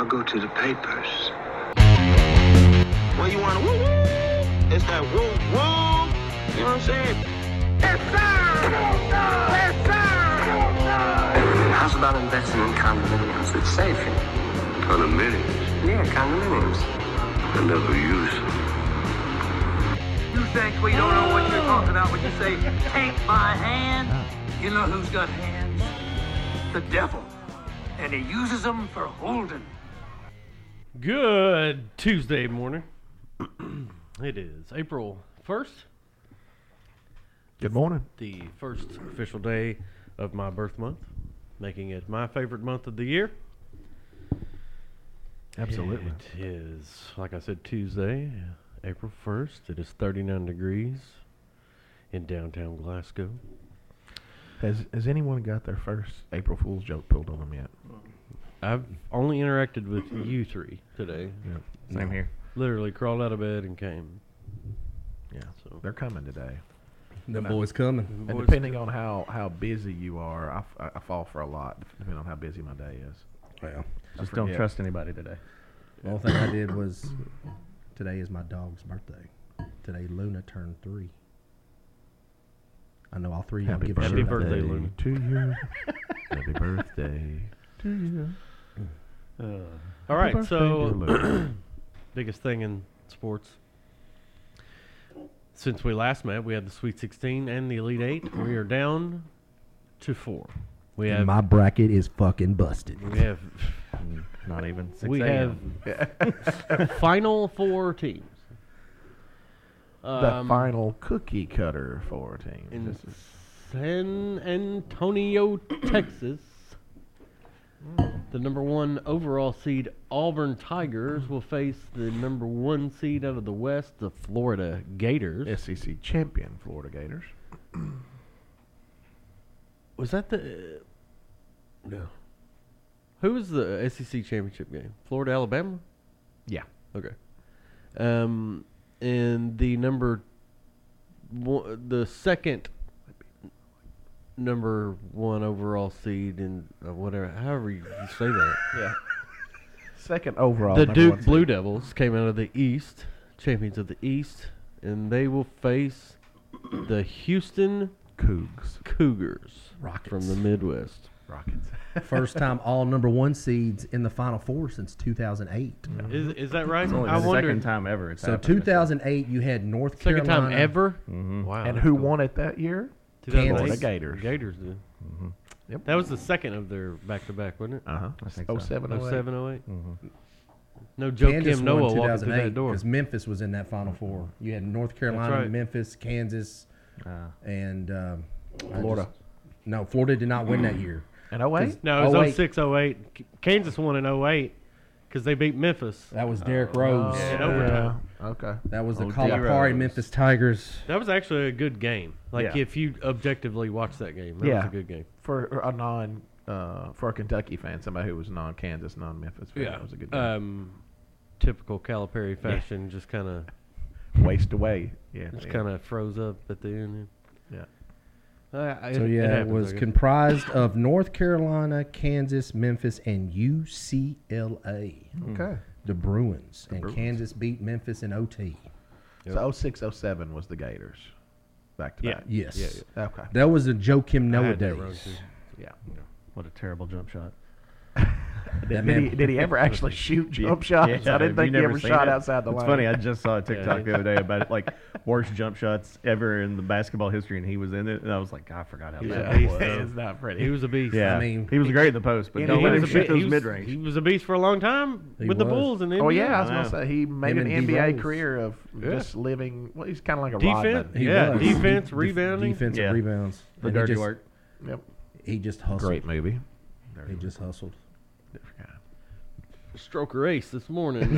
I'll go to the papers. Well, you want to woo woo? It's that woo woo. You know what I'm saying? Yes, sir! Yes, sir! How's about investing in condominiums that save you? Condominiums? Yeah, condominiums. I never use them. You think we don't know what you're talking about when you say, take my hand? You know who's got hands? The devil. And he uses them for holding. Good Tuesday morning. It is April 1st. Good morning. The first official day of my birth month, making it my favorite month of the year. Absolutely. It is, like I said, Tuesday, April 1st. It is 39 degrees in downtown Glasgow. Has anyone got their first April Fool's joke pulled on them yet? I've only interacted with you three today. Yeah. Same here. Literally crawled out of bed and came. Yeah. So They're coming today. The boy's coming. And depending on how busy you are, I fall for a lot, depending on how busy my day is. Well, Just don't trust anybody today. the only thing I did was today is my dog's birthday. Today Luna turned 3. I know all three of y'all give a shit Happy about birthday, that. Luna. to you. Happy birthday to you. All right, birthday, so dear Luna. biggest thing in sports. Since we last met, we had the Sweet 16 and the Elite 8. We are down to 4. We have My bracket is fucking busted. we have Not even 6 we a.m. have final 4 teams. The final cookie cutter for a team. In This is San Antonio, Texas, the number 1 overall seed Auburn Tigers will face the number 1 seed out of the West, the Florida Gators. SEC champion Florida Gators. Was that the... no. Who was the SEC championship game? Florida, Alabama? Yeah. Okay. And the the second number 1 overall seed in whatever, however you say that. Yeah. Second overall. The number Duke 1 seed. Blue Devils came out of the East, champions of the East, and they will face the Houston Cougs. Cougars Rockets. from the Midwest. Rockets. First time all number 1 seeds in the Final Four since 2008. Is that right? It's only I the wondered. second time ever it's So happened. 2008, you had North Second Carolina. time ever? Mm-hmm. Wow. And that's who cool. won it that year? 2008? Florida Gators. The Gators did. Mm-hmm. Yep. That was the second of their back-to-back, wasn't it? Uh-huh. I think so. 07, 08. 07, 08? Mm-hmm. No Joe Kansas Kim won Noah walking through that 2008 door. because Memphis was in that Final Four. You had North Carolina, right. Memphis, Kansas, and Florida. Florida did not win that year. And 08? No, it was 08. 06, 08. Kansas won in 08 because they beat Memphis. That was Derrick Rose. In overtime. Okay. That was the Oh, Kalahari D-Rose. Memphis Tigers. That was actually a good game. Like, Yeah. if you objectively watch that game, that was a good game. For a Kentucky fan, somebody who was non-Kansas, non-Memphis fan, that was a good game. Typical Calipari fashion, just kind of Waste away. Yeah. just kind of froze up at the end. Yeah. It happens, was I guess. comprised of North Carolina, Kansas, Memphis, and UCLA. Okay. The Bruins. And Bruins. Kansas beat Memphis in OT. So 06, 07 was the Gators. Back to Yeah. back. Yes. Yeah, Okay. That was the Joe Kim I Noah had that wrong, days. too. Yeah. What a terrible jump shot. Did he ever actually shoot jump shots? Yeah, I didn't have think you he never ever seen shot it? outside the It's line. funny. I just saw a TikTok the other day about like worst jump shots ever in the basketball history, and he was in it. And I was like, I forgot how He was bad a that beast, was. though. It's not pretty. He was a beast. Yeah, I mean, he was great in the post, but he don't was let him a shoot bit- those he mid range. He was a beast for a long time He with the was. Bulls and the Oh NBA. yeah, I was I gonna know. say he made Him an and NBA D-Rose. career of Yeah. just living. Well, he's kind of like a Defense, Rodman. He yeah, was. defense, Def- rebounding. Defensive Yeah. rebounds. The And he dirty just- work. Yep. He just hustled. Great movie. He just hustled. Stroker ace this morning.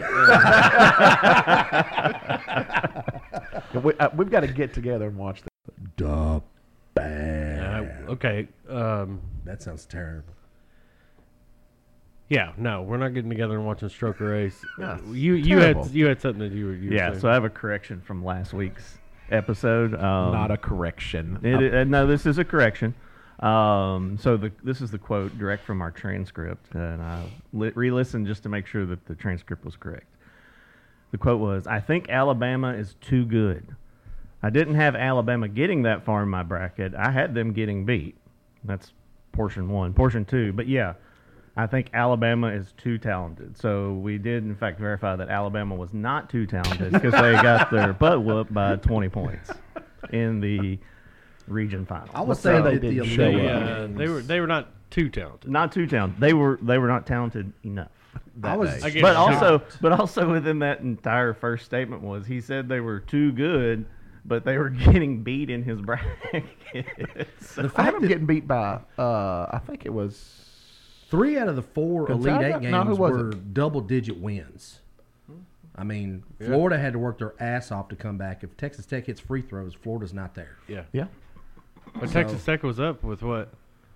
We've got to get together and watch this. Duh. Bad. Okay. That sounds terrible. Yeah, no, we're not getting together and watching Stroker Ace. Yeah, you terrible. had something that you were Yeah, saying. so I have a correction from last week's episode. Not a correction. No, this is a correction. This is the quote direct from our transcript, and I re-listened just to make sure that the transcript was correct. The quote was, "I think Alabama is too good. I didn't have Alabama getting that far in my bracket. I had them getting beat." That's portion one. Portion two, but yeah, I think Alabama is too talented. So we did, in fact, verify that Alabama was not too talented because they got their butt whooped by 20 points in the region final. I would say they that didn't the show elite They were not too talented. Not too talented. They were not talented enough. I was, I get But shocked. also within that entire first statement was he said they were too good, but they were getting beat in his bracket. So- the I fact had them that getting beat by, I think it was 3 out of the 4 Elite Gonzaga? Eight No, who games was were it? double-digit wins. I mean, Florida had to work their ass off to come back. If Texas Tech hits free throws, Florida's not there. Yeah. Yeah. But Texas Tech was up with what?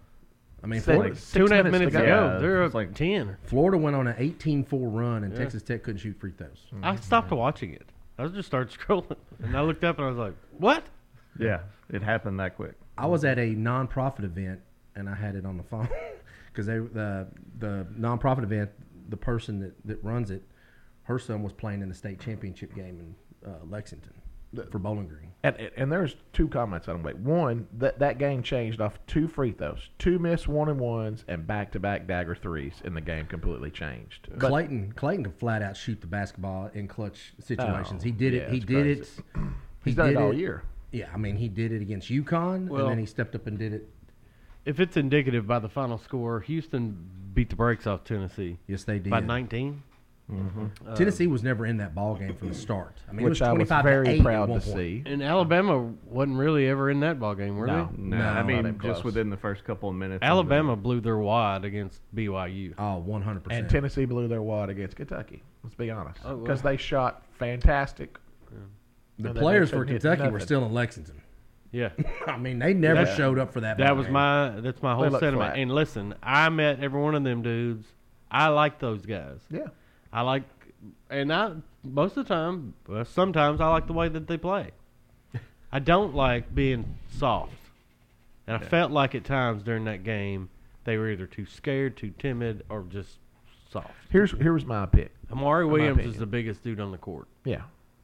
I mean, Six- Florida, 2.5 minutes to ago. go. Yeah, They're it's up like 10. Florida went on an 18-4 run, and Texas Tech couldn't shoot free throws. I stopped watching it. I just started scrolling, and I looked up and I was like, "What?" yeah, it happened that quick. I was at a nonprofit event, and I had it on the phone because the nonprofit event, the person that runs it, her son was playing in the state championship game in Lexington for Bowling Green. And there's 2 comments I don't make. One, that game changed off 2 free throws, 2 missed 1-and-1s, and back-to-back dagger threes, and the game completely changed. But Clayton can flat out shoot the basketball in clutch situations. Oh, He did yeah, it. He it's did crazy. it. he's done it all year. Yeah, I mean, he did it against UConn, Well- and then he stepped up and did it. If it's indicative by the final score, Houston beat the brakes off Tennessee Yes, they did. by 19. Tennessee was never in that ball game from the start. I mean, Which it I was was 25 very to 8 proud at one to point. see. And Alabama wasn't really ever in that ball game, were No. they? No, No, I not mean, even just close. within the first couple of minutes. Alabama blew their wad against BYU. Oh, 100%. And Tennessee blew their wad against Kentucky. Let's be honest, Oh, well. because they shot fantastic. the and they players for couldn't hit Kentucky were nothing. still in Lexington. Yeah, I mean, they never That- showed up for that. that ball was game. that's my whole looked sentiment. flat. And listen, I met every one of them dudes. I like those guys. Yeah, I like, and I most of the time, well, sometimes I like the way that they play. I don't like being soft, and I felt like at times during that game they were either too scared, too timid, or just soft. here's my pick. Amari my Williams is opinion. the biggest dude on the court, Yeah,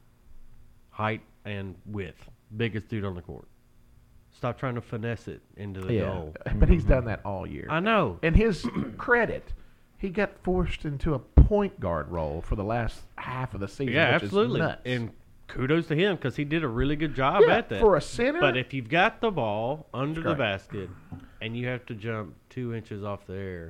height and width, biggest dude on the court. Stop trying to finesse it into the yeah, goal. but he's done that all year. I know. In his credit, he got forced into a point guard role for the last half of the season. Yeah, which absolutely. Is nuts. And kudos to him because he did a really good job Yeah, at that. for a center. But if you've got the ball under the great. basket and you have to jump 2 inches off the air,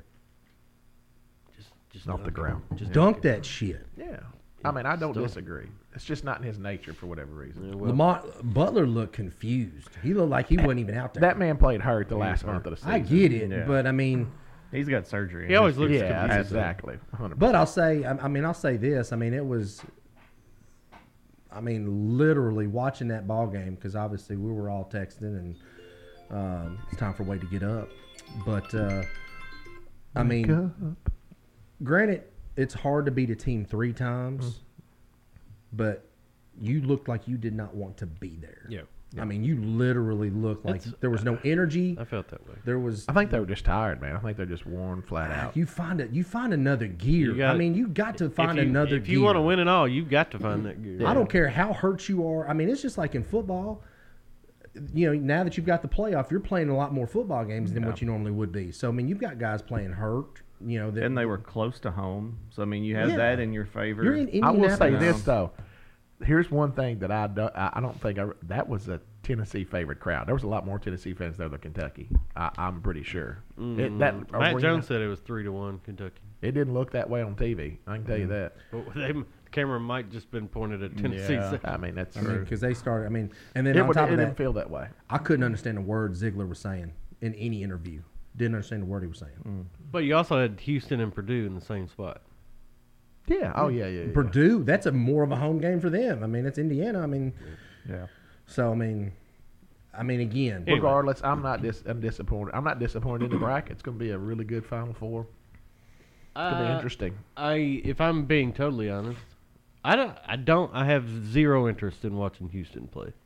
just Off the dunk it. ground. Just Dunk that shit. Yeah, I mean, I don't Still- disagree. It's just not in his nature for whatever reason. Well, Lamont Butler looked confused. He looked like he wasn't even out there. That man played hurt the last month of the season. I get it, Yeah. but I mean, He's got surgery. He always looks Yeah, confused. that's exactly. 100%. but I'll say, I'll say this. I mean, it was. I mean, literally watching that ball game because obviously we were all texting and it's time for Wade to get up. But I mean, granted, it's hard to beat a team 3 times, but you looked like you did not want to be there. Yeah. I mean, you literally looked like there was no energy. I felt that way. There was. I think they were just tired, man. I think they're just worn flat out. You find another gear. You gotta- I mean, you got to find another If gear. you want to win it all, you've got to find that gear. I don't care how hurt you are. I mean, it's just like in football. You know, now that you've got the playoff, you're playing a lot more football games than what you normally would be. So, I mean, you've got guys playing hurt. You know, that And they were close to home, so I mean, you had Yeah. that in your favor. You're in I will Indianapolis. say this though. Here's one thing that I don't think that was a Tennessee favorite crowd. There was a lot more Tennessee fans there than Kentucky. I'm pretty sure. That Matt arena, Jones said it was 3-1 Kentucky. it didn't look that way on TV. I can tell you that. But the camera might just been pointed at Tennessee. Yeah. I mean, that's because they started. I mean, and then it, on top of didn't that, feel that way. I couldn't understand a word Ziegler was saying in any interview. Didn't understand a word he was saying. But you also had Houston and Purdue in the same spot. Yeah. Oh yeah. Purdue, that's a more of a home game for them. I mean, it's Indiana. I mean, Yeah. so I mean, again, Anyway. Regardless, I'm disappointed. I'm not disappointed in the bracket. It's going to be a really good Final Four. It's going to be interesting. If I'm being totally honest, I have zero interest in watching Houston play.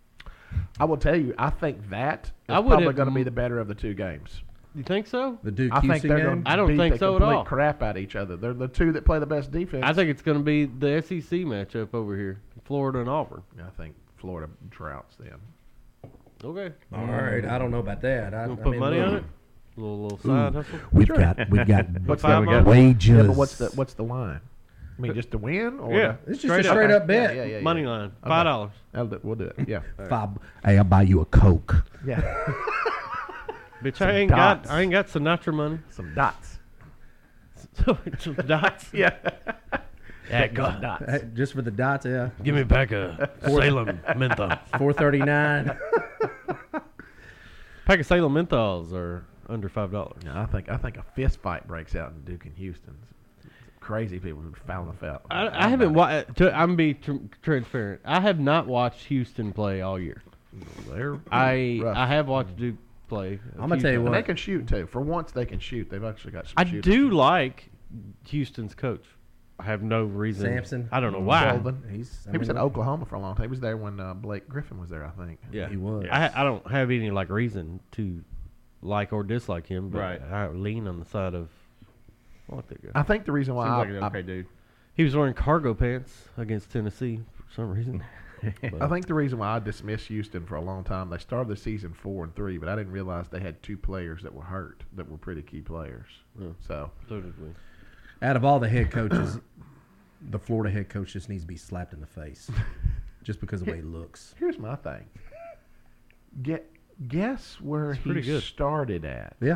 I will tell you, I think that is I would probably have going to be m- the better of the two games. You think so? The Duke I think Houston they're game. going to I don't beat think the so at complete all. crap out of each other. They're the two that play the best defense. I think it's going to be the SEC matchup over here, Florida and Auburn. I think Florida droughts them. Okay. All right, I don't know about that. I You want to put money on it? Little side hustle. We've got What's Five that? months? wages. Yeah, but what's the line? I mean, just to win? Or Yeah. It's just Straight a up. straight up bet. Yeah. Money line. Okay. $5. We'll do it. Yeah. Hey, I'll buy you a Coke. Yeah. Bitch, Some I ain't got Sinatra money. Some dots. Some dots. Yeah. Heck, dots. Hey, just for the dots, yeah. give me back a Salem menthol. $4.39. Pack of Salem menthols are under $5. No, I think a fist fight breaks out in Duke and Houston. Crazy people who foul the foul. I haven't watched. I'm be transparent. I have not watched Houston play all year. They're I rough. have watched Duke play. I'm gonna tell you And what. they can shoot too. For once, they can shoot. They've actually got some. I shooters. do like Houston's coach. I have no reason. Sampson? I don't know why. Sullivan. I He was mean, in Oklahoma for a long time. He was there when Blake Griffin was there, I think. Yeah, He was. I don't have any like reason to like or dislike him, but Right. I lean on the side of I like that guy. I think the reason why Seems like I, an okay dude. He was wearing cargo pants against Tennessee for some reason. I think the reason why I dismissed Houston for a long time, they started the season 4-3, but I didn't realize they had two players that were hurt that were pretty key players. Yeah. So So did we. Out of all the head coaches, the Florida head coach just needs to be slapped in the face, just because of the way he looks. here's my thing. Guess where It's he pretty good. started at? Yeah.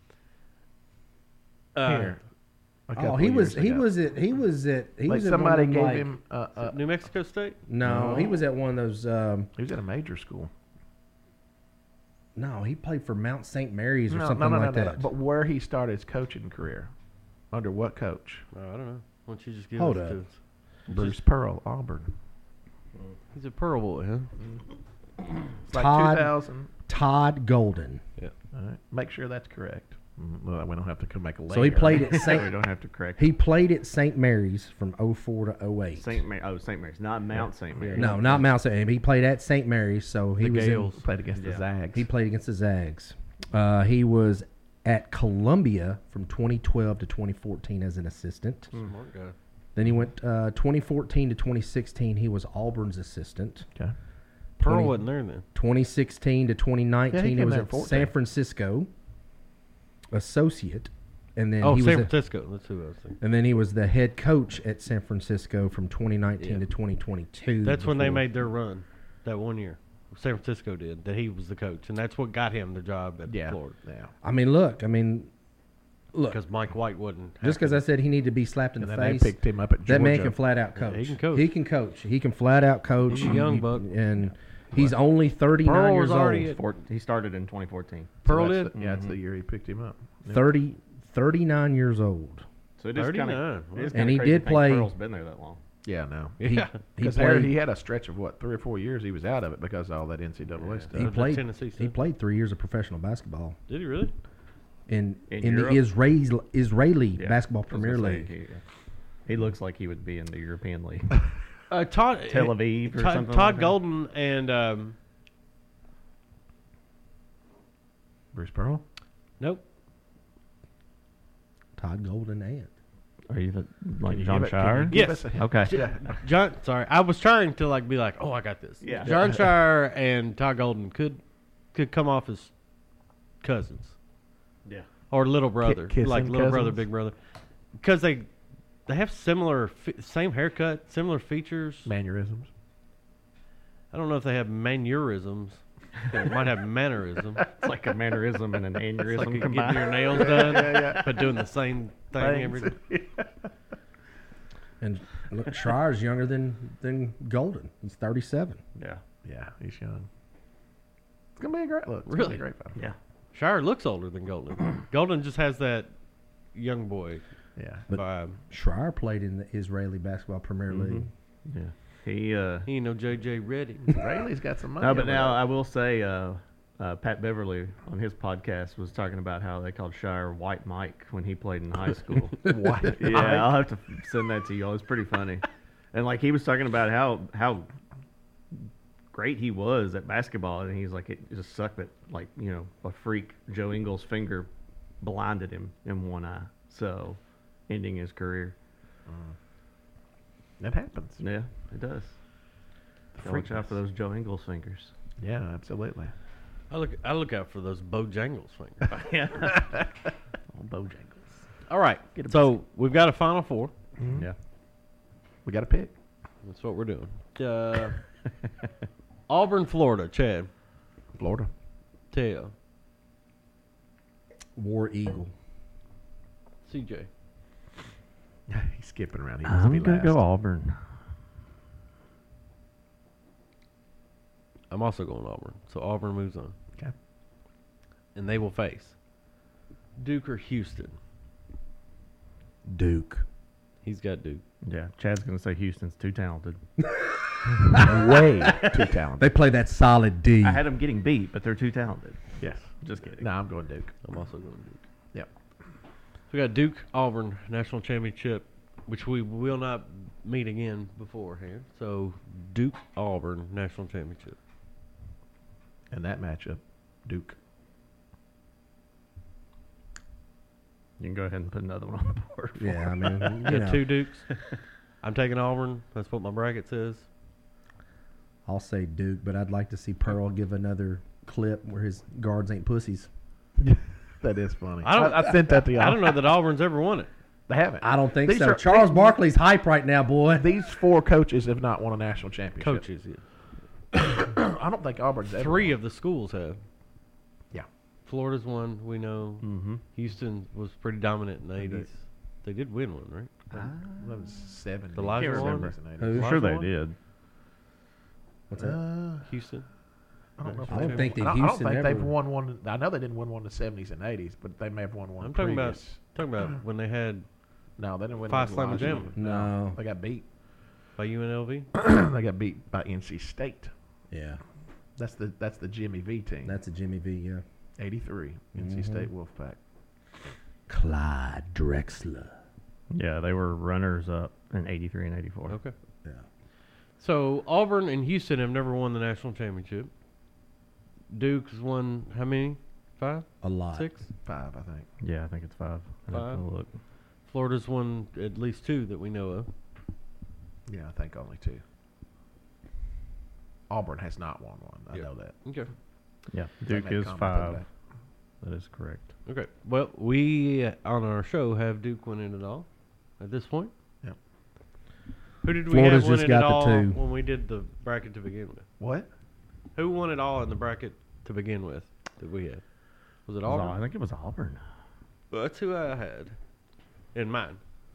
Here. A couple Oh, he of was years ago. he was at Like one somebody of them, gave like- him. New Mexico State. No, he No. was at one of those. He was at a major school. No, he played for Mount St. Mary's or something like that. But where he started his coaching career, under what coach? I don't know. Why don't you just give Hold it up. to us? Bruce Pearl, Auburn. He's a Pearl boy, huh? It's like Todd- 2000. Todd Golden. Yeah. All right. Make sure that's correct. Well, we don't have to make a layer. So he played at We St. don't have to correct. He played at St. Mary's from 04 to 08. St. Mary's, not Mount St. Mary's. No, not Mount St. Mary's. He played at St. Mary's, so he The was in, Gales. Played against the Yeah. Zags. he played against the Zags. He was at Columbia from 2012 to 2014 as an assistant. Smart guy. Then he went 2014 to 2016. He was Auburn's assistant. Okay. Pearl 20 wasn't there then. 2016 to 2019, Yeah, he he came was there at in 14. San Francisco, associate, and then Oh, he San was Francisco. That's who I was thinking. and then he was the head coach at San Francisco from 2019 Yeah. to 2022. That's when they before- made their run. That 1 year, San Francisco did. That he was the coach, and that's what got him the job at Yeah. Florida. Yeah. I mean, look. Because Mike White wasn't. Just because I said he needed to be slapped in And the then face, they picked him up at Georgia. that man can flat out coach. he can coach. He can coach. He can flat out coach. He's a young buck. and he's only 39 Pearl years was already old. at- He started in 2014. Pearl So did. that's the- yeah, that's the year he picked him up. Yeah. 39 years old. So it is kind 39. of. And he did play- Pearl's been there that long. Yeah, no. Yeah. He Because played. he had a stretch of 3 or 4 years he was out of it because of all that NCAA stuff. He the played. Tennessee He stuff. played 3 years of professional basketball Did he really? in In the Europe? Israeli Yeah, basketball I was gonna Premier say, League. He looks like he would be in the European League. Todd Tel Aviv or something Todd like that? Golden and Bruce Pearl? nope. Todd Golden and Are you like Can you John give it- can Shire? you give Yes. us a- Okay. Yeah. John, sorry, I was trying to be like, oh, I got this. Yeah. John Shire and Todd Golden could come off as cousins Yeah. or little brother, kissing like little brother, cousins? big brother, because they have similar, same haircut, similar features. Mannerisms. I don't know if they have mannerisms. They might have mannerism. It's like a mannerism and an aneurysm It's like getting combined. your nails done, but doing the same thing every day. and look, Schreier's younger than Golden. He's 37. Yeah. Yeah, he's young. It's going to be a great look. It's gonna Really? be a great fight. Yeah. Shire looks older than Golden. Golden just has that young boy Yeah. vibe. Schreier played in the Israeli basketball Premier League. Yeah. He He ain't no JJ Reddy. Rayleigh's got some money. No, but over now there. I will say, Pat Beverly on his podcast was talking about how they called Shire White Mike when he played in high school. White Yeah, Mike? I'll have to send that to you all. It's pretty funny, and like he was talking about how great he was at basketball, and he's like, it just sucked that, like, a freak Joe Ingles' finger blinded him in one eye, so ending his career. That happens. Yeah, it does. Watch out for those Joe Ingles fingers. Yeah, absolutely. I look out for those Bojangles fingers. Yeah. Oh, Bojangles. All right. So we've got a Final Four. Yeah. We got to pick. That's what we're doing. Auburn, Florida. Chad. Florida. Teo. War Eagle. CJ. He's skipping around. He wants to I'm be going last. to go Auburn. I'm also going Auburn. So Auburn moves on. Okay. And they will face Duke or Houston. Duke. He's got Duke. Yeah, Chad's going to say Houston's too talented. Way too talented. They play that solid D. I had them getting beat, but they're too talented. Yes. Just kidding. No, I'm going Duke. I'm also going Duke. Yep. So we got Duke, Auburn, National Championship, which we will not meet again beforehand. So Duke, Auburn, National Championship. And that matchup, Duke. You can go ahead and put another one on the board. for Yeah, I me. mean, You got two Dukes. I'm taking Auburn. That's what my bracket says. I'll say Duke, but I'd like to see Pearl give another clip where his guards ain't pussies. That is funny. I sent that to y'all. I don't know that Auburn's ever won it. They haven't. I don't think These so. are- Charles Barkley's hype right now, boy. These four coaches have not won a national championship. Coaches, yeah. I don't think Auburn's ever Three won. of the schools have. Yeah. Florida's one, we know. Mm-hmm. Houston was pretty dominant in the 80s. They did win one, right? That was 70. The Elijah Can't one? remember. Who? I'm sure they Elijah did. What's that? Houston. I don't know. If I don't they've think won- that I don't Houston think they've ever- won one. I know they didn't win one in the 70s and 80s, but they may have won one. I'm talking previous. about when they had No, they didn't win. Five with Slam Elijah. Jam. No. They got beat. by UNLV. They got beat by NC State. Yeah, That's the Jimmy V team. that's a Jimmy V. Yeah. 83 NC State Wolfpack. Clyde Drexler. Yeah, they were runners up in 83 and 84. Okay. Yeah. So Auburn and Houston have never won the national championship. Duke's won how many? 5? A lot. 6? 5, I think. Yeah, I think it's 5. I'd have to 5? look. Florida's won at least 2 that we know of. Yeah, I think only 2. Auburn has not won one. I Yep. know that. Okay. Yeah, They Duke made a is comment the other 5. day. That is correct. Okay. Well, we on our show have Duke winning it all at this point. Yep. Who did we Florida's have just winning it got the all 2. when we did the bracket to begin with? What? Who won it all in the bracket to begin with that we had? Was it It was Auburn? I think it was Auburn. Well, that's who I had in mine.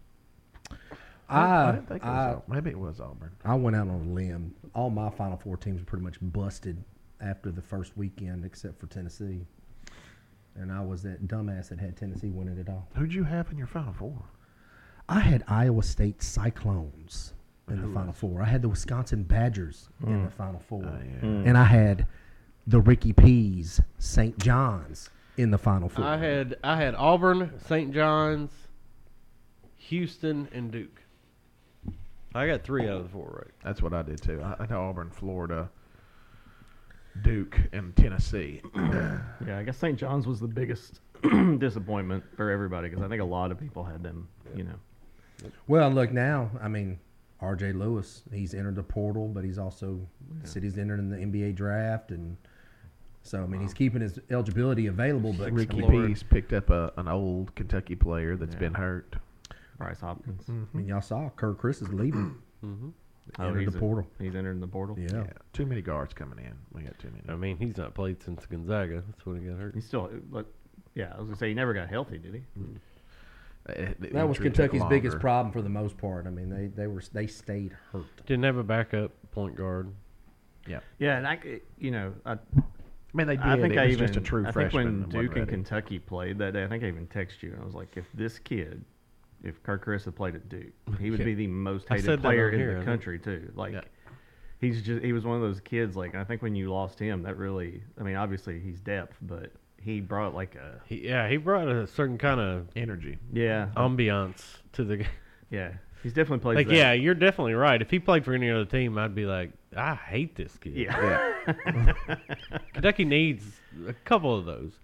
I didn't think it was Auburn. Maybe it was Auburn. I went out on a limb. All my Final Four teams were pretty much busted after the first weekend, except for Tennessee. And I was that dumbass that had Tennessee winning it all. Who'd you have in your Final Four? I had Iowa State Cyclones in the Final Four. I had the Wisconsin Badgers in the Final Four. yeah. And I had the Ricky P's St. John's in the Final Four. I had Auburn, St. John's, Houston, and Duke. I got 3 out of the 4 right. That's what I did too. I know Auburn, Florida, Duke, and Tennessee. Yeah, I guess St. John's was the biggest disappointment for everybody because I think a lot of people had them, Well, look now. I mean, R.J. Lewis, he's entered the portal, but he's also said he's entered in the NBA draft, and so I mean he's keeping his eligibility available. But Ricky Lord. Pease picked up an old Kentucky player that's been hurt. Bryce Hopkins. I mean, y'all saw Kirk Chris is leaving. Entered he's the portal. He's entered in the portal. Yeah. Yeah, too many guards coming in. We got too many. I mean, he's not played since Gonzaga. That's when he got hurt. He's still, but yeah, I was gonna say he never got healthy, did he? The That was injury took Kentucky's biggest longer. problem for the most part. I mean, they stayed hurt. Didn't have a backup point guard. Yeah, Yeah, and I mean they did. I think it I was even just a true I think freshman. when and Duke wasn't and ready. Kentucky played that day, I think I even texted you and I was like, if this kid, if Kirk Chris had played at Duke, he would be the most I hated said that player on in here, I the think. country too. Like Yeah. he was one of those kids. Like I think when you lost him, that really, I mean, obviously he's depth, but he brought like a He brought a certain kind of energy. ambiance to the game. yeah. He's definitely played Like, that. yeah, you're definitely right. If he played for any other team, I'd be like, I hate this kid. Yeah. Kentucky needs a couple of those.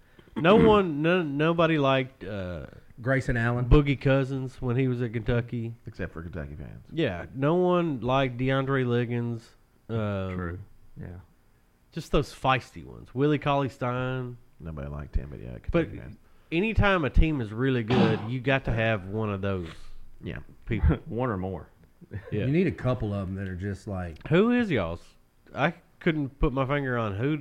Nobody liked Grayson Allen. Boogie Cousins when he was at Kentucky. Except for Kentucky fans. Yeah, no one liked DeAndre Liggins. True. Yeah. Just those feisty ones. Willie Cauley-Stein. Nobody liked him, but yeah, But Kentucky fans. anytime a team is really good, you got to have one of those Yeah. people. One or more. Yeah. You need a couple of them that are just like Who is y'all's? I couldn't put my finger on who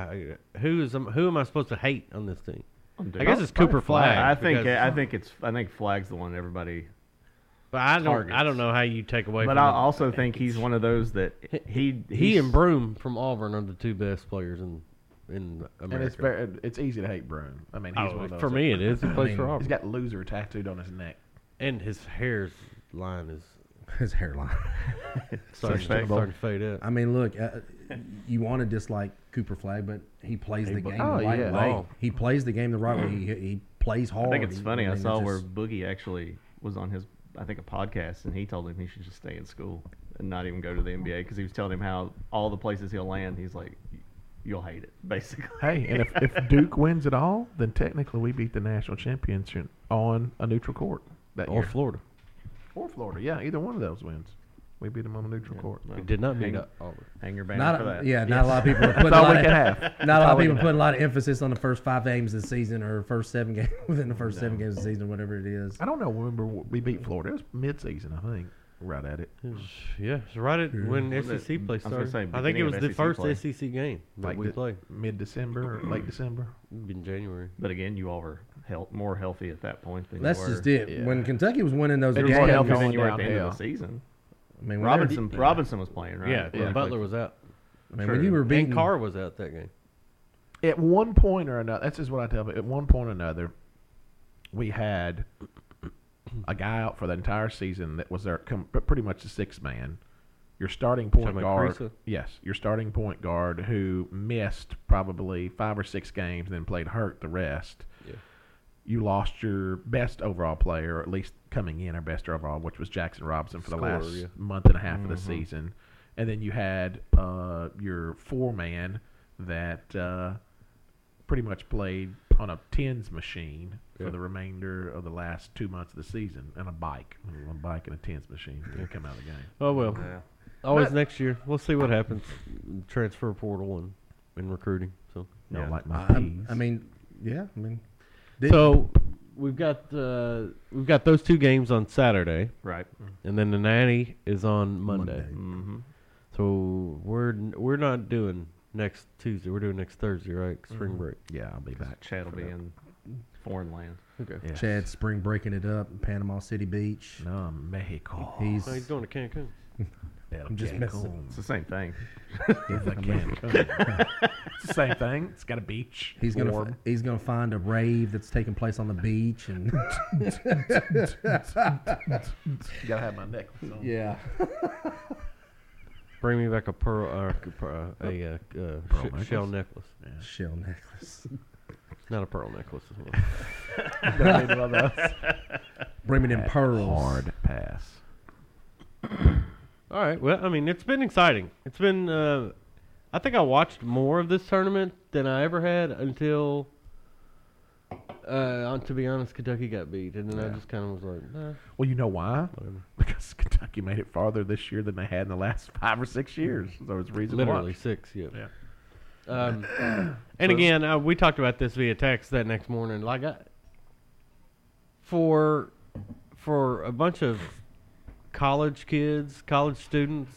am I supposed to hate on this team? I guess it's Cooper Flag. I think because- I think Flag's the one everybody. But I targets. don't know how you take away. But from I him. also think he's one of those that he he's- and Broom from Auburn are the two best players in America. And it's easy to hate Broom. I mean, he's one of those. For me, it is. He plays for He's Auburn, got loser tattooed on his neck. and his hair's line is his hairline. starting to fade out. I mean, look, you want to dislike Cooper Flag, but he plays the game the right yeah. way. Oh. He plays the game the right way. He plays hard. I think it's funny. I mean, saw it's where just- Boogie actually was on his, I think, a podcast, and he told him he should just stay in school and not even go to the NBA because he was telling him how all the places he'll land, he's like, you'll hate it, basically. Hey, and if Duke wins it all, then technically we beat the national championship on a neutral court that Or year. Florida. Or Florida. Yeah, either one of those wins. We beat them on a neutral court. He did not beat hang, Auburn. hang your banner Not for that. not a lot of people are putting a That's all lot we of, can have. not a That's lot all of we people can putting a lot of emphasis on the first 5 games of the season or first 7 games within the first 7 games of the season, whatever it is. I don't know. Remember, we beat Florida. It was mid-season, I think. Right at it. Yeah, it's right at when Was it- SEC play I was gonna started. say, I think it beginning was of the SEC first play. SEC game that we the- played mid-December or late December. in January. But again, you all were more healthy at that point than That's you were. just it. Yeah. When Kentucky was winning those They You were were more games, healthy going than you were at the end downhill. of the season. I mean, when Robinson was playing, right? Yeah, Yeah. Butler was out, I mean, when you were and beating Carr was out that game. At one point or another, that's just what I tell people. At one point or another, we had a guy out for the entire season that was pretty much the sixth man. Your starting point Talking about guard, Creasa? yes, your starting point guard who missed probably 5 or 6 games and then played hurt the rest. Yeah. You lost your best overall player, or at least coming in, our best overall, which was Jackson Robinson for the Scorer, last yeah. month and a half of the season. And then you had your 4-man that pretty much played on a tens machine for the remainder of the last 2 months of the season, and a bike and a tens machine to come out of the game. Oh well, Yeah. always But- next year. We'll see what happens. Transfer portal and recruiting. So You know, Yeah. like my I peas. mean, so we've got those 2 games on Saturday, Right. and then the Natty is on Monday. Mm-hmm. So we're not doing next Tuesday. We're doing next Thursday, right? Spring break. yeah, I'll be back. Chad will be in foreign land. Okay. Yeah. Chad spring breaking it up in Panama City Beach. No, Mexico. He's Oh, he's going to Cancun. I'm just messing. It's the same thing. It's the same thing. It's got a beach. He's gonna warm. he's gonna find a rave that's taking place on the beach and Gotta have my necklace on. yeah. Bring me back a pearl, shell necklace. Shell necklace. Not a pearl necklace. Don't need one of those. Bring me them pearls. Hard pass. All right. Well, I mean, it's been exciting. It's been. I think I watched more of this tournament than I ever had until. To be honest, Kentucky got beat, and then I just kind of was like, nah, Well, you know why? whatever. Because Kentucky made it farther this year than they had in the last 5 or 6 years. So it's reason to Literally watch. 6. Yeah. Yeah. And again, we talked about this via text that next morning. Like, for a bunch of college kids, college students,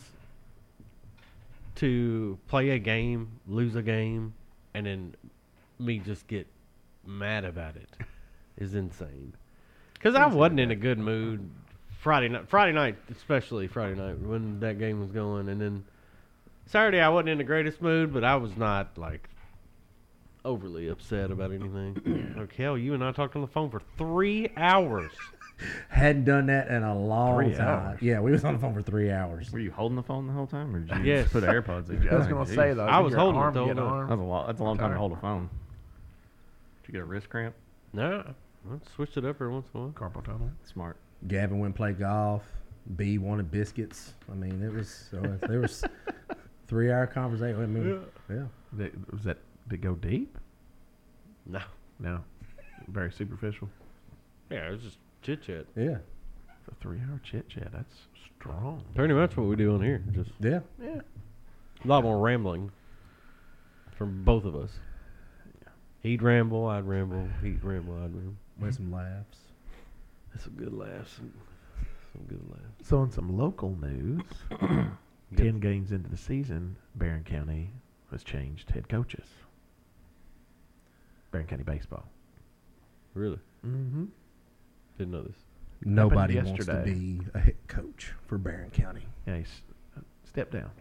to play a game, lose a game, and then me just get mad about it is insane. Because I wasn't in a good mood Friday night, especially Friday night when that game was going, and then Saturday I wasn't in the greatest mood, but I was not like overly upset about anything. Like, hell, you and I talked on the phone for 3 hours. Hadn't done that in a long 3 time. hours. Yeah, we was on the phone for 3 hours. Were you holding the phone the whole time, or did you Yes. just put AirPods in? I was going to say, though. I was your holding it arm the whole get time. arm. That's a long time to Tired. hold a phone. Did you get a wrist cramp? No, I switched it up every once in a while. Carpal tunnel. Smart. Gavin went and played golf. B wanted biscuits. I mean, it was there was 3-hour conversation. I mean, yeah. Did it go deep? No. No. Very superficial. Yeah, it was just chit chat. Yeah. A 3-hour chit chat. That's strong. Pretty much what we do on here. Just Yeah. Yeah. a lot more rambling from both of us. He'd ramble, I'd ramble. He'd ramble, I'd ramble. With some laughs. That's some good laughs. Some good laughs. So, in some local news, 10 games into the season, Barron County has changed head coaches. Barron County baseball. Really? Mm-hmm. Didn't know this. Nobody wants to yesterday. be a head coach for Barron County. Yeah, he stepped down.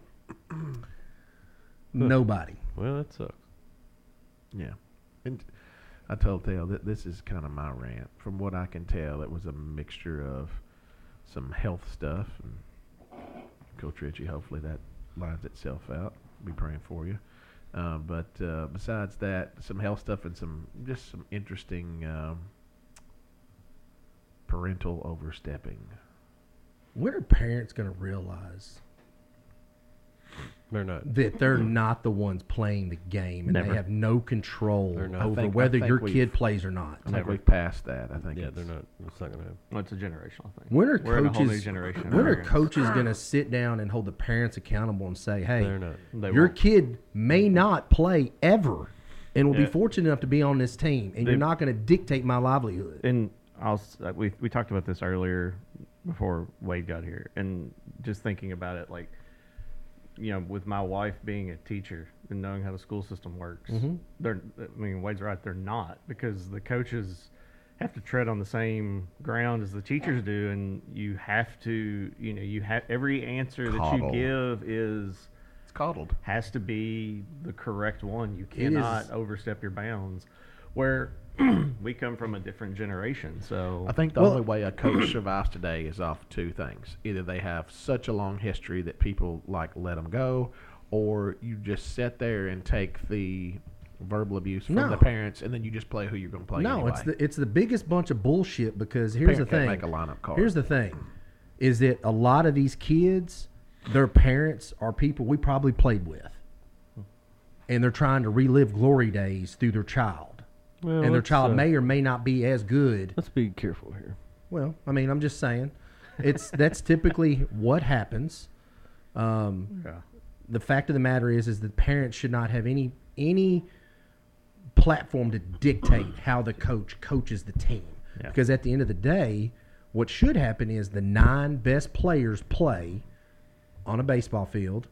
Nobody. Well, that sucks. Yeah. And I told Tale that this is kind of my rant. From what I can tell, it was a mixture of some health stuff. And Coach Ritchie, hopefully that lines itself out. Be praying for you. But besides that, some health stuff and some interesting parental overstepping. When are parents going to realize They're not. that they're not the ones playing the game and Never. they have no control They're not. over I whether think your we've- kid plays or not? I think Never. we've passed that. I think Yeah, it's- they're not. It's not gonna happen. Well, it's a generational thing. When are We're in a whole new coaches? generation of When are parents. coaches going to sit down and hold the parents accountable and say, "Hey, They're not. They your won't. kid may not play ever, and will be Yeah. fortunate enough to be on this team, and They- you're not going to dictate my livelihood." And we talked about this earlier before Wade got here, and just thinking about it, like, you know, with my wife being a teacher and knowing how the school system works, Wade's right, they're not, because the coaches have to tread on the same ground as the teachers do, and you have to, you have every answer that you Coddle. give It's coddled. has to be the correct one. You It cannot is- overstep your bounds. Where we come from a different generation, so I think the Well- only way a coach survives today is off two things. Either they have such a long history that people let them go, or you just sit there and take the verbal abuse from No. the parents, and then you just play who you're going to play No, anyway. it's the biggest bunch of bullshit, because here's the Parent thing. can't make a lineup card. Here's the thing, is that a lot of these kids, their parents are people we probably played with, and they're trying to relive glory days through their child, Well, and their let's, child may or may not be as good. Let's be careful here. Well, I mean, I'm just saying, that's typically what happens. yeah. The fact of the matter is that parents should not have any platform to dictate how the coach coaches the team. Yeah. Because at the end of the day, what should happen is the 9 best players play on a baseball field,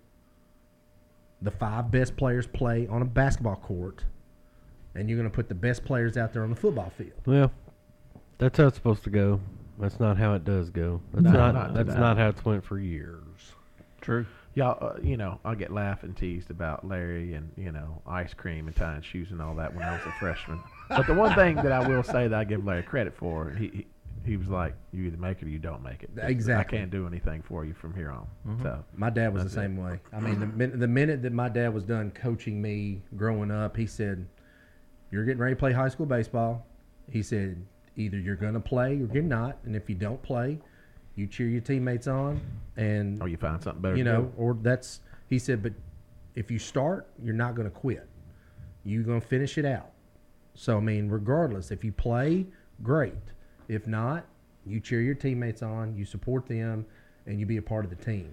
the 5 best players play on a basketball court, and you're going to put the best players out there on the football field. Well, that's how it's supposed to go. That's not how it does go. That's No, not. not That's today. not how it's went for years. True. Y'all, I get laughed and teased about Larry and, ice cream and tying shoes and all that when I was a freshman. But the one thing that I will say that I give Larry credit for, he was like, you either make it or you don't make it. Exactly. I can't do anything for you from here on. So My dad was the That's same way. I mean, the minute that my dad was done coaching me growing up, he said, "You're getting ready to play high school baseball." He said, "Either you're going to play or you're not, and if you don't play, you cheer your teammates on, and or you find something better you to know, do. or that's." He said, "But if you start, you're not going to quit. You're going to finish it out. So I mean, regardless, if you play, great. If not, you cheer your teammates on, you support them, and you be a part of the team."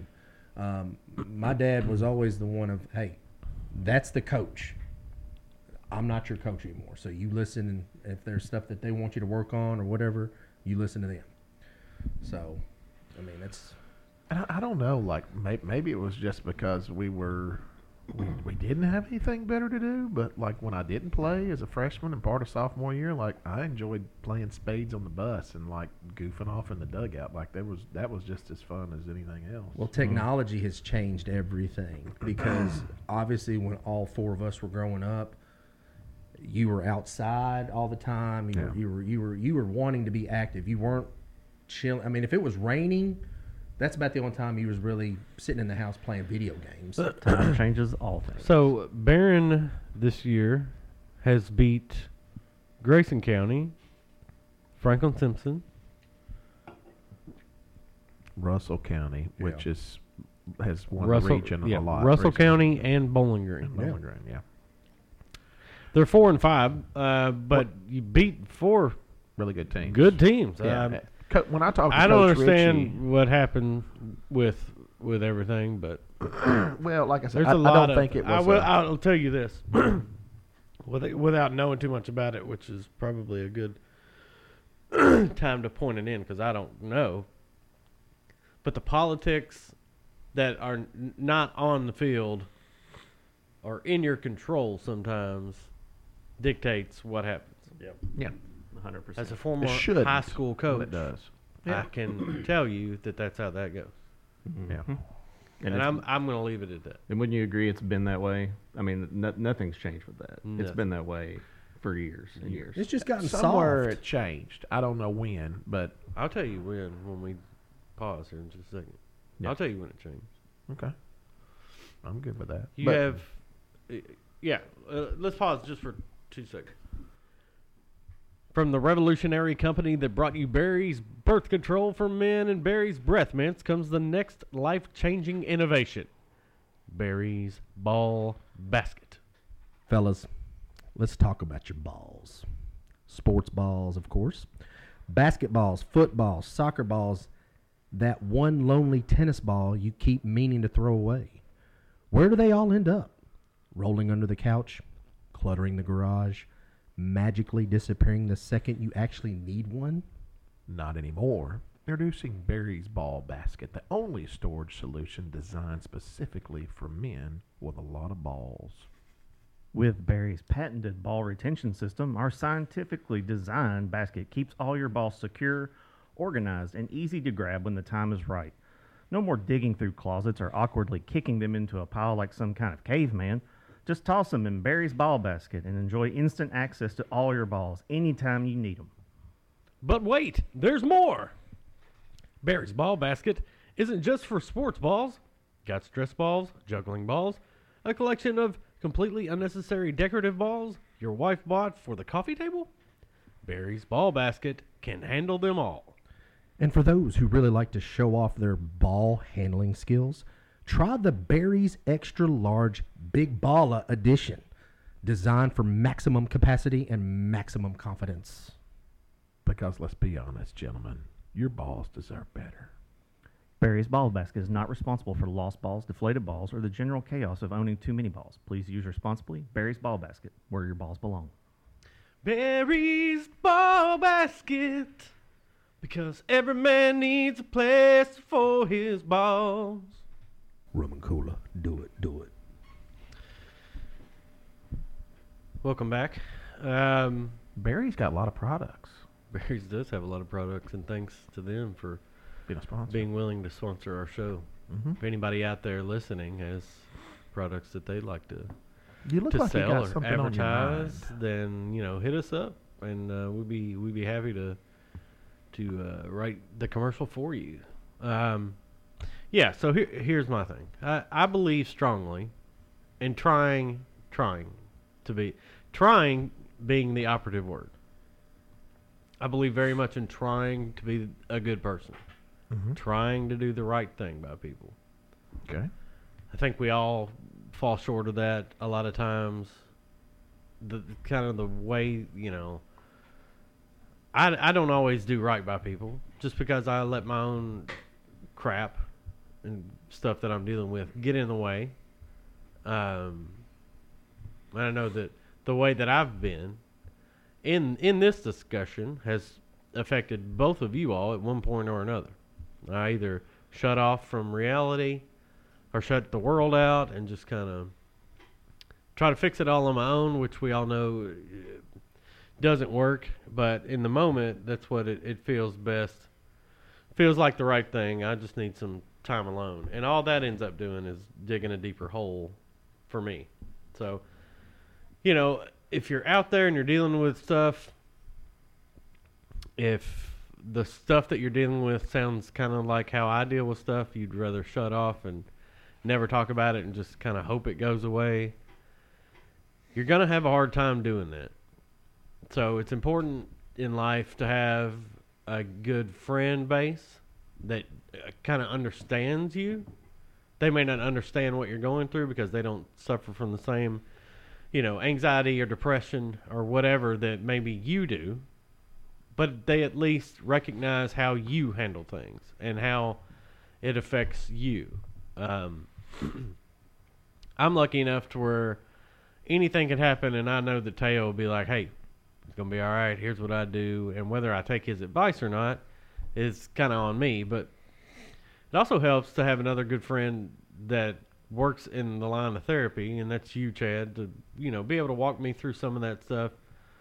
My dad was always the one of, "Hey, that's the coach. I'm not your coach anymore. So you listen, and if there's stuff that they want you to work on or whatever, you listen to them." So, I mean, that's And I don't know, maybe it was just because we didn't have anything better to do, but when I didn't play as a freshman and part of sophomore year, I enjoyed playing spades on the bus and goofing off in the dugout. That was just as fun as anything else. well, technology has changed everything, because obviously when all 4 of us were growing up, you were outside all the time. You were wanting to be active. You weren't chilling. I mean, if it was raining, that's about the only time you was really sitting in the house playing video games. Time changes all things. So Barron this year has beat Grayson County, Franklin Simpson, Russell County, which Yeah. is has won the region a lot. Russell recently. County and Bowling Green. And Bowling Green, yeah. They're 4-5, but you beat 4 Really good teams. good teams. Yeah. When I talk to I don't Coach understand what happened with everything, but Richie, well, like I said, there's a I lot don't think it was. I'll tell you this, without knowing too much about it, which is probably a good time to point it in because I don't know. But the politics that are not on the field or in your control sometimes dictates what happens. yeah, 100%. As a former it should. high school coach, It does. I can tell you that that's how that goes. Yeah. And it's- I'm going to leave it at that. And wouldn't you agree it's been that way? I mean, nothing's changed with that. It's Nothing. been that way for years and years. It's just gotten Somewhere soft. it changed. I don't know when, but I'll tell you when we pause here in just a second. Yeah. I'll tell you when it changed. okay. I'm good with that. You But have, let's pause just for 2 seconds. From the revolutionary company that brought you Barry's birth control for men and Barry's breath mints comes the next life-changing innovation. Barry's Ball Basket. Fellas, let's talk about your balls. Sports balls, of course. Basketballs, footballs, soccer balls. That one lonely tennis ball you keep meaning to throw away. Where do they all end up? Rolling under the couch, cluttering the garage, magically disappearing the second you actually need one? not anymore. Introducing Barry's Ball Basket, the only storage solution designed specifically for men with a lot of balls. With Barry's patented ball retention system, our scientifically designed basket keeps all your balls secure, organized, and easy to grab when the time is right. No more digging through closets or awkwardly kicking them into a pile like some kind of caveman. Just toss them in Barry's Ball Basket and enjoy instant access to all your balls anytime you need them. But wait, there's more. Barry's Ball Basket isn't just for sports balls. Got stress balls, juggling balls, a collection of completely unnecessary decorative balls your wife bought for the coffee table? Barry's Ball Basket can handle them all. And for those who really like to show off their ball handling skills, try the Barry's Extra Large Big Balla Edition, designed for maximum capacity and maximum confidence. Because let's be honest, gentlemen, your balls deserve better. Barry's Ball Basket is not responsible for lost balls, deflated balls, or the general chaos of owning too many balls. Please use responsibly. Barry's Ball Basket, where your balls belong. Barry's Ball Basket, because every man needs a place for his balls. Rum and cola, do it, do it. Welcome back. Barry's got a lot of products. Barry's does have a lot of products, and thanks to them for Being a sponsor. being willing to sponsor our show. Mhm. If anybody out there listening has products that they'd like to You look like you sell got or something on your advertise, mind. then hit us up, and we'd be happy to write the commercial for you. So here's my thing. I believe strongly in trying being the operative word. I believe very much in trying to be a good person, trying to do the right thing by people. Okay. I think we all fall short of that a lot of times. The kind of the way, I don't always do right by people just because I let my own crap and stuff that I'm dealing with get in the way. And I know that the way that I've been in this discussion has affected both of you all at one point or another. I either shut off from reality or shut the world out and just kind of try to fix it all on my own, which we all know doesn't work. But in the moment, that's what it feels best. Feels like the right thing. I just need some time alone. And all that ends up doing is digging a deeper hole for me. So, if you're out there and you're dealing with stuff, if the stuff that you're dealing with sounds kind of like how I deal with stuff, you'd rather shut off and never talk about it and just kind of hope it goes away, you're going to have a hard time doing that. So it's important in life to have a good friend base that kind of understands you they may not understand what you're going through because they don't suffer from the same, anxiety or depression or whatever that maybe you do. But they at least recognize how you handle things and how it affects you. I'm lucky enough to where anything can happen, and I know that Teo will be like, hey, it's going to be all right. Here's what I do. And whether I take his advice or not is kind of on me. But it also helps to have another good friend that works in the line of therapy, and that's you, Chad, to, be able to walk me through some of that stuff,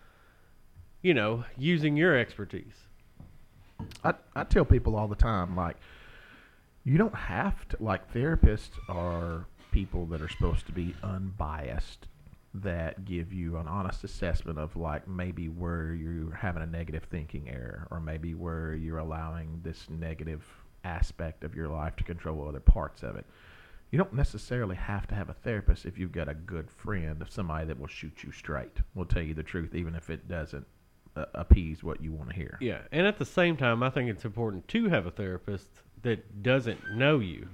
using your expertise. I tell people all the time, like, you don't have to, like, therapists are people that are supposed to be unbiased, that give you an honest assessment of, like, maybe where you're having a negative thinking error, or maybe where you're allowing this negative aspect of your life to control other parts of it. You don't necessarily have to have a therapist if you've got a good friend, somebody that will shoot you straight, will tell you the truth, even if it doesn't appease what you want to hear. Yeah, and at the same time, I think it's important to have a therapist that doesn't know you.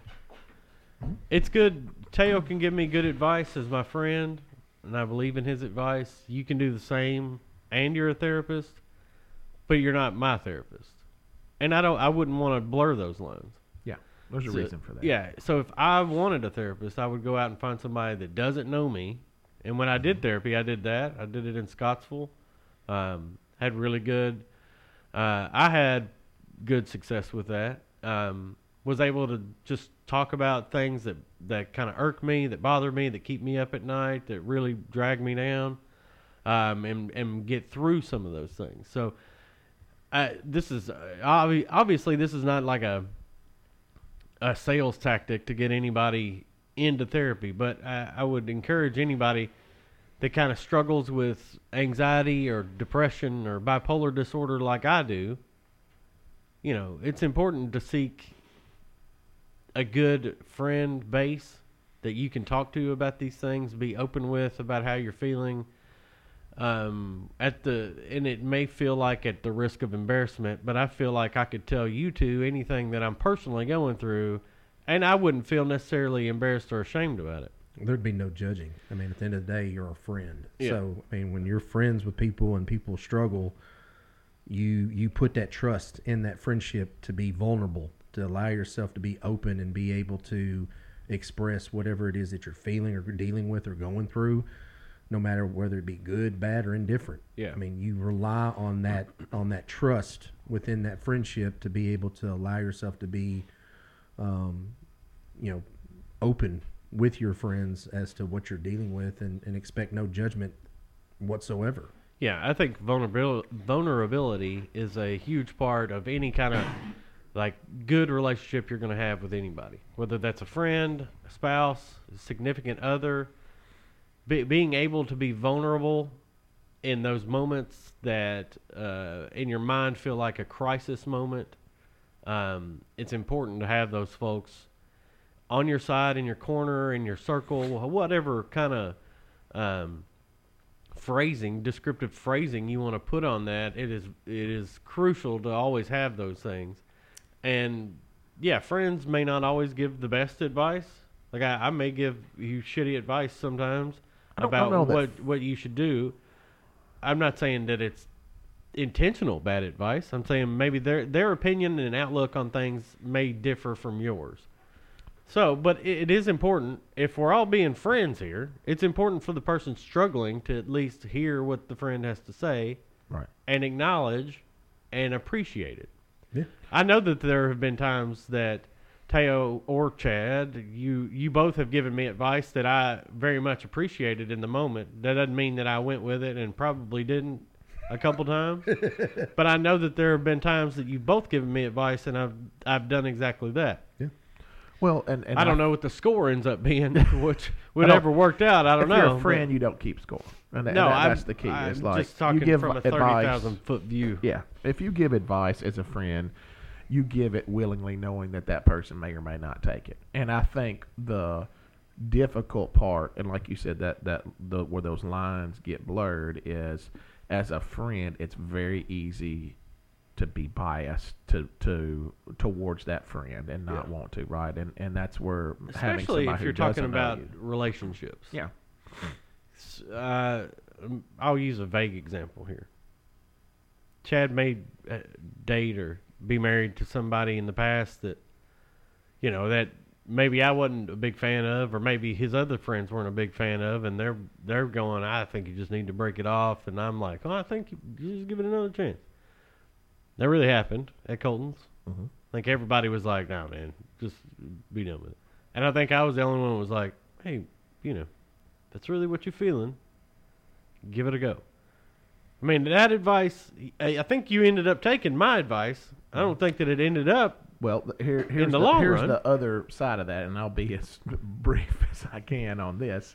It's good. Teo can give me good advice as my friend, and I believe in his advice. You can do the same, and you're a therapist, but you're not my therapist. And I wouldn't want to blur those lines. Yeah, there's a reason for that. Yeah, so if I wanted a therapist, I would go out and find somebody that doesn't know me. And when I did therapy, I did that. I did it in Scottsville. Had really good. I had good success with that. Was able to just talk about things that kind of irk me, that bother me, that keep me up at night, that really drag me down, and get through some of those things. So this is obviously this is not like a sales tactic to get anybody into therapy, but I would encourage anybody that kind of struggles with anxiety or depression or bipolar disorder like I do. It's important to seek a good friend base that you can talk to about these things, be open with about how you're feeling. And it may feel like at the risk of embarrassment, but I feel like I could tell you two anything that I'm personally going through, and I wouldn't feel necessarily embarrassed or ashamed about it. There'd be no judging. I mean, at the end of the day, you're a friend. Yeah. So, I mean, when you're friends with people and people struggle, you put that trust in that friendship to be vulnerable, to allow yourself to be open and be able to express whatever it is that you're feeling or dealing with or going through, no matter whether it be good, bad, or indifferent. Yeah. I mean, you rely on that trust within that friendship to be able to allow yourself to be, open with your friends as to what you're dealing with and expect no judgment whatsoever. Yeah, I think vulnerability is a huge part of any kind of like good relationship you're going to have with anybody, whether that's a friend, a spouse, a significant other. Being able to be vulnerable in those moments that in your mind feel like a crisis moment, it's important to have those folks on your side, in your corner, in your circle, whatever kind of descriptive phrasing you want to put on that. It is crucial to always have those things. And yeah, friends may not always give the best advice. Like I may give you shitty advice sometimes about what you should do. I'm not saying that it's intentional bad advice. I'm saying maybe their opinion and outlook on things may differ from yours. So, but it is important, if we're all being friends here, it's important for the person struggling to at least hear what the friend has to say, right, and acknowledge and appreciate it. Yeah. I know that there have been times that Teo or Chad, you both have given me advice that I very much appreciated in the moment. That doesn't mean that I went with it and probably didn't a couple times, but I know that there have been times that you've both given me advice and I've done exactly that. Yeah. Well, and I don't know what the score ends up being, which whatever worked out. I don't know. If you're a friend, you don't keep score. That's the key. I'm it's like just talking you give from a advice, 30,000-foot view. Yeah, if you give advice as a friend, you give it willingly, knowing that person may or may not take it. And I think the difficult part, and like you said, where those lines get blurred, is as a friend, it's very easy to be biased towards that friend and not want to, right? And that's where having Especially somebody if who you're talking doesn't know about you- relationships. yeah. I'll use a vague example here. Chad may date or be married to somebody in the past that, that maybe I wasn't a big fan of, or maybe his other friends weren't a big fan of, and they're going, I think you just need to break it off, and I'm like, I think you just give it another chance. That really happened at Colton's. Mm-hmm. I think everybody was like, no, man, just be done with it. And I think I was the only one who was like, hey, that's really what you're feeling. Give it a go. I mean, that advice, I think you ended up taking my advice. I don't think that it ended up. Well, here's in the long here's run. the other side of that, and I'll be as brief as I can on this.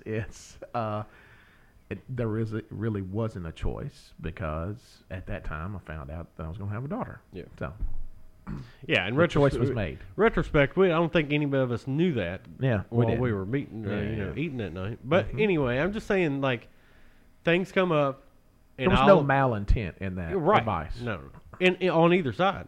There really wasn't a choice, because at that time I found out that I was going to have a daughter. Yeah. So Yeah, and the choice was made. Retrospect, I don't think any of us knew that. Yeah, while did. we were meeting, Yeah. eating that night. But anyway, I'm just saying, like, things come up. There was no malintent in that advice. No, on either side.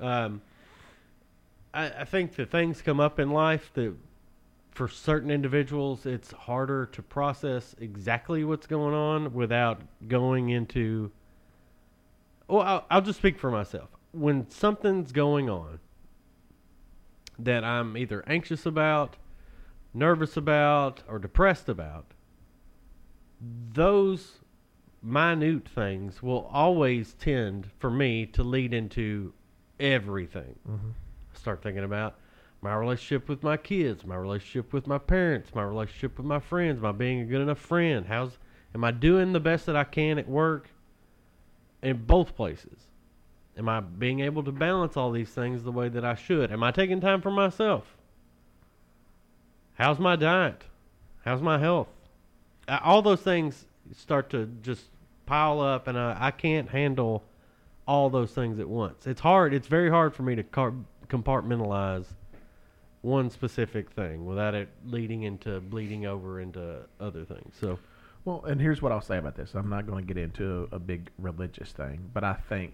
I think that things come up in life that, for certain individuals, it's harder to process exactly what's going on without going into. Well, I'll just speak for myself. When something's going on that I'm either anxious about, nervous about, or depressed about, those minute things will always tend for me to lead into everything. Start thinking about my relationship with my kids, my relationship with my parents, my relationship with my friends. Am I being a good enough friend? Am I doing the best that I can at work? In both places. Am I being able to balance all these things the way that I should? Am I taking time for myself? How's my diet? How's my health? All those things start to just pile up, and I can't handle all those things at once. It's hard. It's very hard for me to compartmentalize one specific thing without it bleeding over into other things. So, well, and here's what I'll say about this. I'm not going to get into a big religious thing, but I think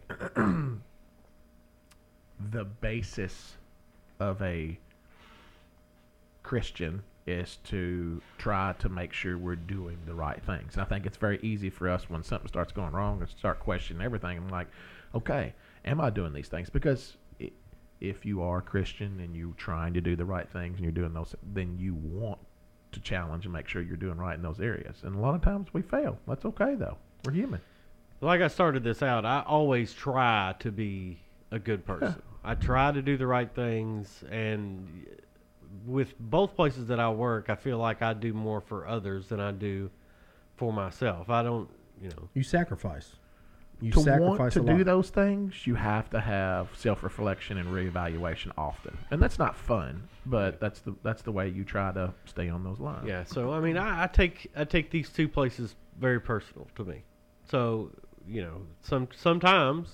the basis of a Christian is to try to make sure we're doing the right things. And I think it's very easy for us when something starts going wrong and start questioning everything. I'm like, okay, am I doing these things? Because if you are a Christian and you're trying to do the right things and you're doing those, then you want to challenge and make sure you're doing right in those areas. And a lot of times we fail. That's okay, though. We're human. like I started this out, I always try to be a good person. I try to do the right things, and with both places that I work, I feel like I do more for others than I do for myself. I don't, You sacrifice. You to sacrifice want to a lot. do those things, you have to have self-reflection and reevaluation often, and that's not fun. But that's the way you try to stay on those lines. Yeah. So I mean, I take these two places very personal to me. So sometimes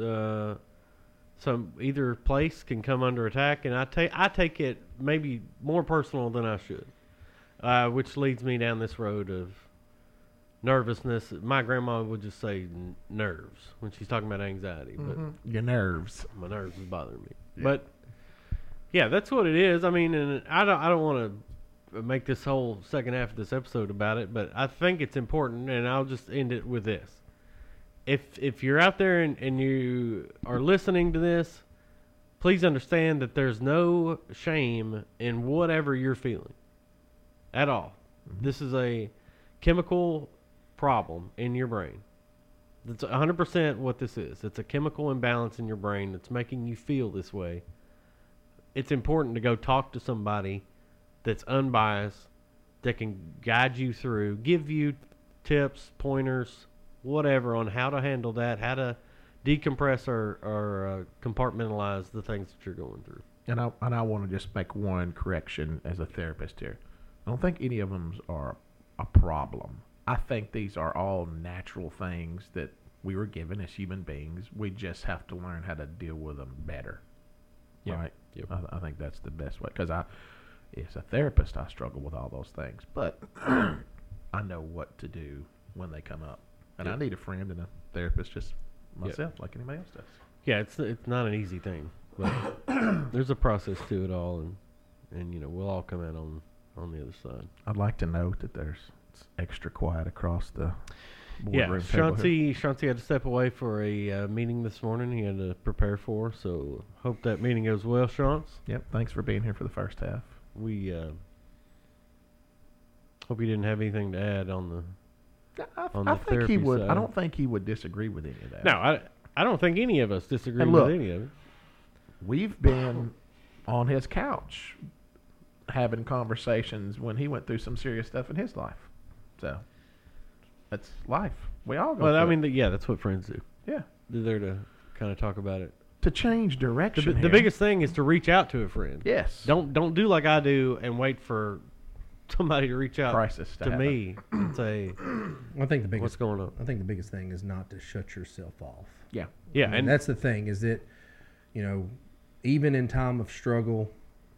some either place can come under attack, and I take it maybe more personal than I should, which leads me down this road of nervousness. My grandma would just say nerves when she's talking about anxiety, but Your nerves. my nerves is bothering me. Yeah. But yeah, that's what it is. I mean, and I don't want to make this whole second half of this episode about it, but I think it's important, and I'll just end it with this. If you're out there and you are listening to this, please understand that there's no shame in whatever you're feeling at all. Mm-hmm. This is a chemical problem in your brain. That's 100% what this is. It's a chemical imbalance in your brain that's making you feel this way. It's important to go talk to somebody that's unbiased, that can guide you through, give you tips, pointers, whatever on how to handle that, how to decompress or compartmentalize the things that you're going through. And I want to just make one correction as a therapist here. I don't think any of them are a problem. I think these are all natural things that we were given as human beings. We just have to learn how to deal with them better. Yeah. Right? Yep. I think that's the best way. Because as a therapist, I struggle with all those things. But I know what to do when they come up. And I need a friend and a therapist just myself, like anybody else does. Yeah, it's not an easy thing, but there's a process to it all, and we'll all come out on the other side. I'd like to note that it's extra quiet across the Yeah, boardroom table here. Chauncey had to step away for a meeting this morning. He had to prepare for, so hope that meeting goes well, Chauncey. Yep, thanks for being here for the first half. We hope you didn't have anything to add on the. I think he therapy would. I side. don't think he would disagree with any of that. No, I don't think any of us disagree And with look, any of it. We've been on his couch having conversations when he went through some serious stuff in his life. So that's life. We all go. Well, I through mean, yeah, that's what friends do. it. Yeah, They're there to kind of talk about it. to change direction. The here. biggest thing is to reach out to a friend. Yes. Don't do like I do and wait for somebody to reach out Crisis to to happen. me and say, I think the biggest "What's going on?" I think the biggest thing is not to shut yourself off. Yeah. Yeah, And and that's the thing is that, even in time of struggle,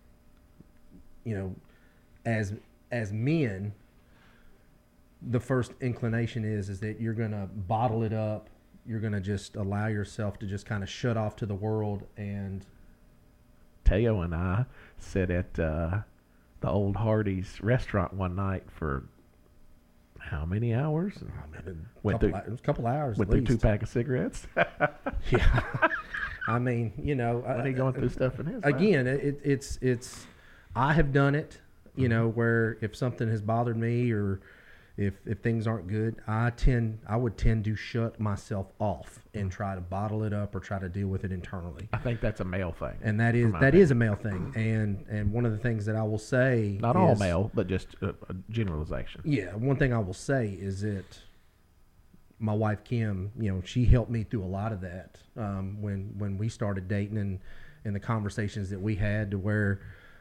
as men, the first inclination is that you're gonna bottle it up. You're gonna just allow yourself to just kind of shut off to the world. And Teo and I sat at the old Hardee's restaurant one night for how many hours? it Went was through- a couple hours. Went at through 2 least. pack of cigarettes. Yeah. I mean, When he going through stuff in his life. again, it's I have done it, where if something has bothered me or if things aren't good, I would tend to shut myself off and try to bottle it up or try to deal with it internally. I think that's a male thing. And that is my a male thing. And one of the things that I will say Not all is- male, but just a generalization. Yeah, one thing I will say is that my wife Kim, she helped me through a lot of that when we started dating and the conversations that we had, to where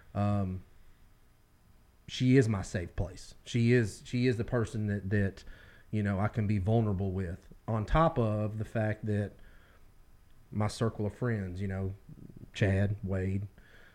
she is my safe place. She is the person that I can be vulnerable with. On top of the fact that my circle of friends, Chad, Wade,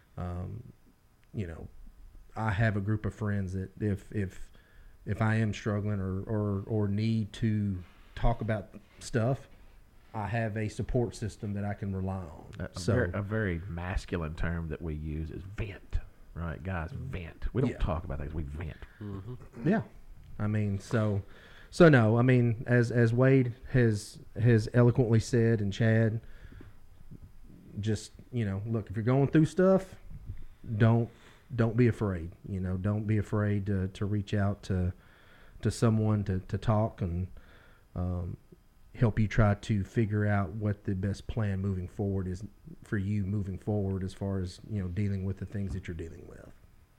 I have a group of friends that if I am struggling or need to talk about stuff, I have a support system that I can rely on. A very masculine term that we use is vent. Right, guys, vent. We don't Yeah. talk about things, we vent. Yeah, I mean, so no, I mean, as Wade has eloquently said, and Chad, just look, if you're going through stuff, don't be afraid. Don't be afraid to reach out to someone to talk and help you try to figure out what the best plan moving forward is for you moving forward, as far as dealing with the things that you're dealing with.